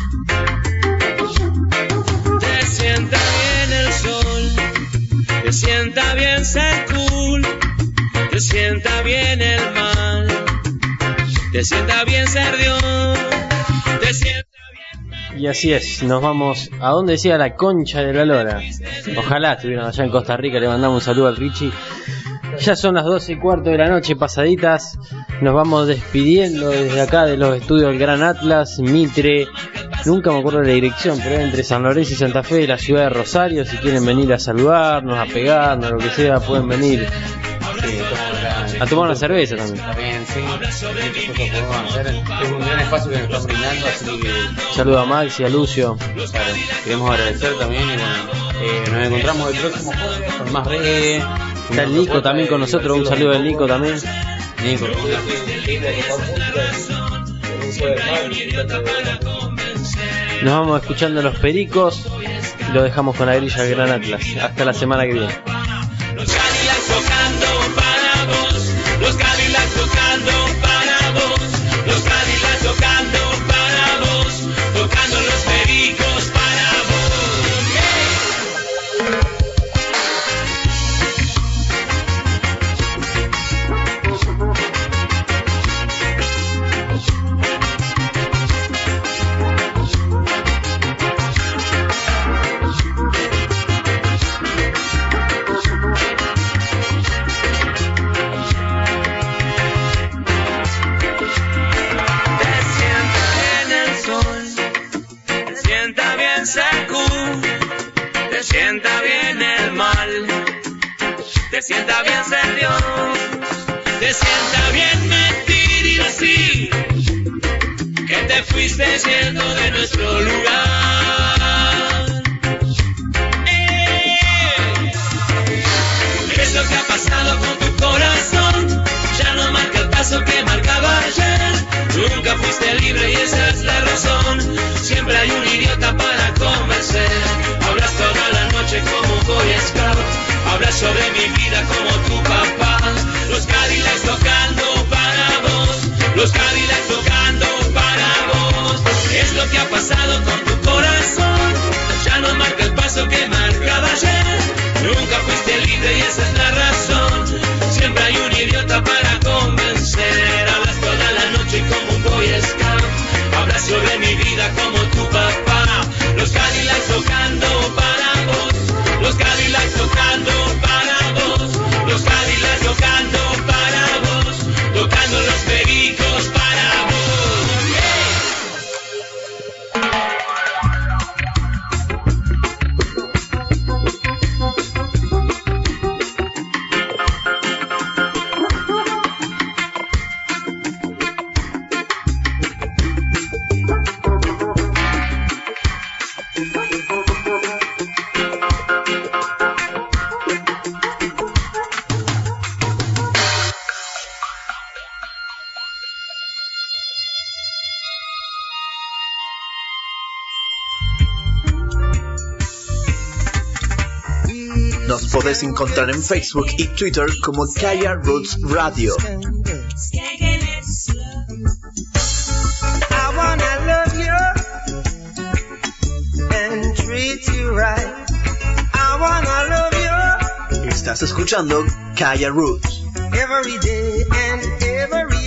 Te sienta bien el sol, te sienta bien ser cool, te sienta bien el mal. Te sienta bien ser Dios, te sienta bien. Y así es, nos vamos a donde decía la concha de la lora. Ojalá estuvieran allá en Costa Rica, le mandamos un saludo al Richie. Ya son las 12:15 de la noche pasaditas. Nos vamos despidiendo desde acá de los estudios del Gran Atlas, Mitre. Nunca me acuerdo de la dirección, pero entre San Lorenzo y Santa Fe de la ciudad de Rosario. Si quieren venir a saludarnos, a pegarnos, lo que sea, pueden venir. A tomar una cerveza también. También, sí. Podemos hacer. Es un gran espacio que nos están brindando, así que. Saludo a Max y a Lucio. Claro, queremos agradecer también. Y bueno, nos encontramos el próximo jueves con más reggae. Está el Nico también con nosotros. Un saludo del Nico también. Nico. Nos vamos escuchando Los Pericos. Y lo dejamos con la grilla del Gran Atlas. Hasta la semana que viene. Los Cadillacs tocando para vos, los Cadillacs tocando para vos, los Cadillacs tocando para vos, tocando los pericos para vos. Te sienta bien el mal, te sienta bien ser Dios, te sienta bien mentir y decir que te fuiste yendo de nuestro lugar. ¿Qué es lo que ha pasado con tu corazón? Ya no marca el paso que marcaba ayer. Nunca fuiste libre y esa es la razón. Siempre hay un idiota para convencer. Hablas toda la noche como Boy Scout. Hablas sobre mi vida como tu papá. Los Cadillacs Nos podés encontrar en Facebook y Twitter como Kaya Roots Radio. I wanna love you and treat you right. I wanna love you. Estás escuchando Kaya Roots. Every day and every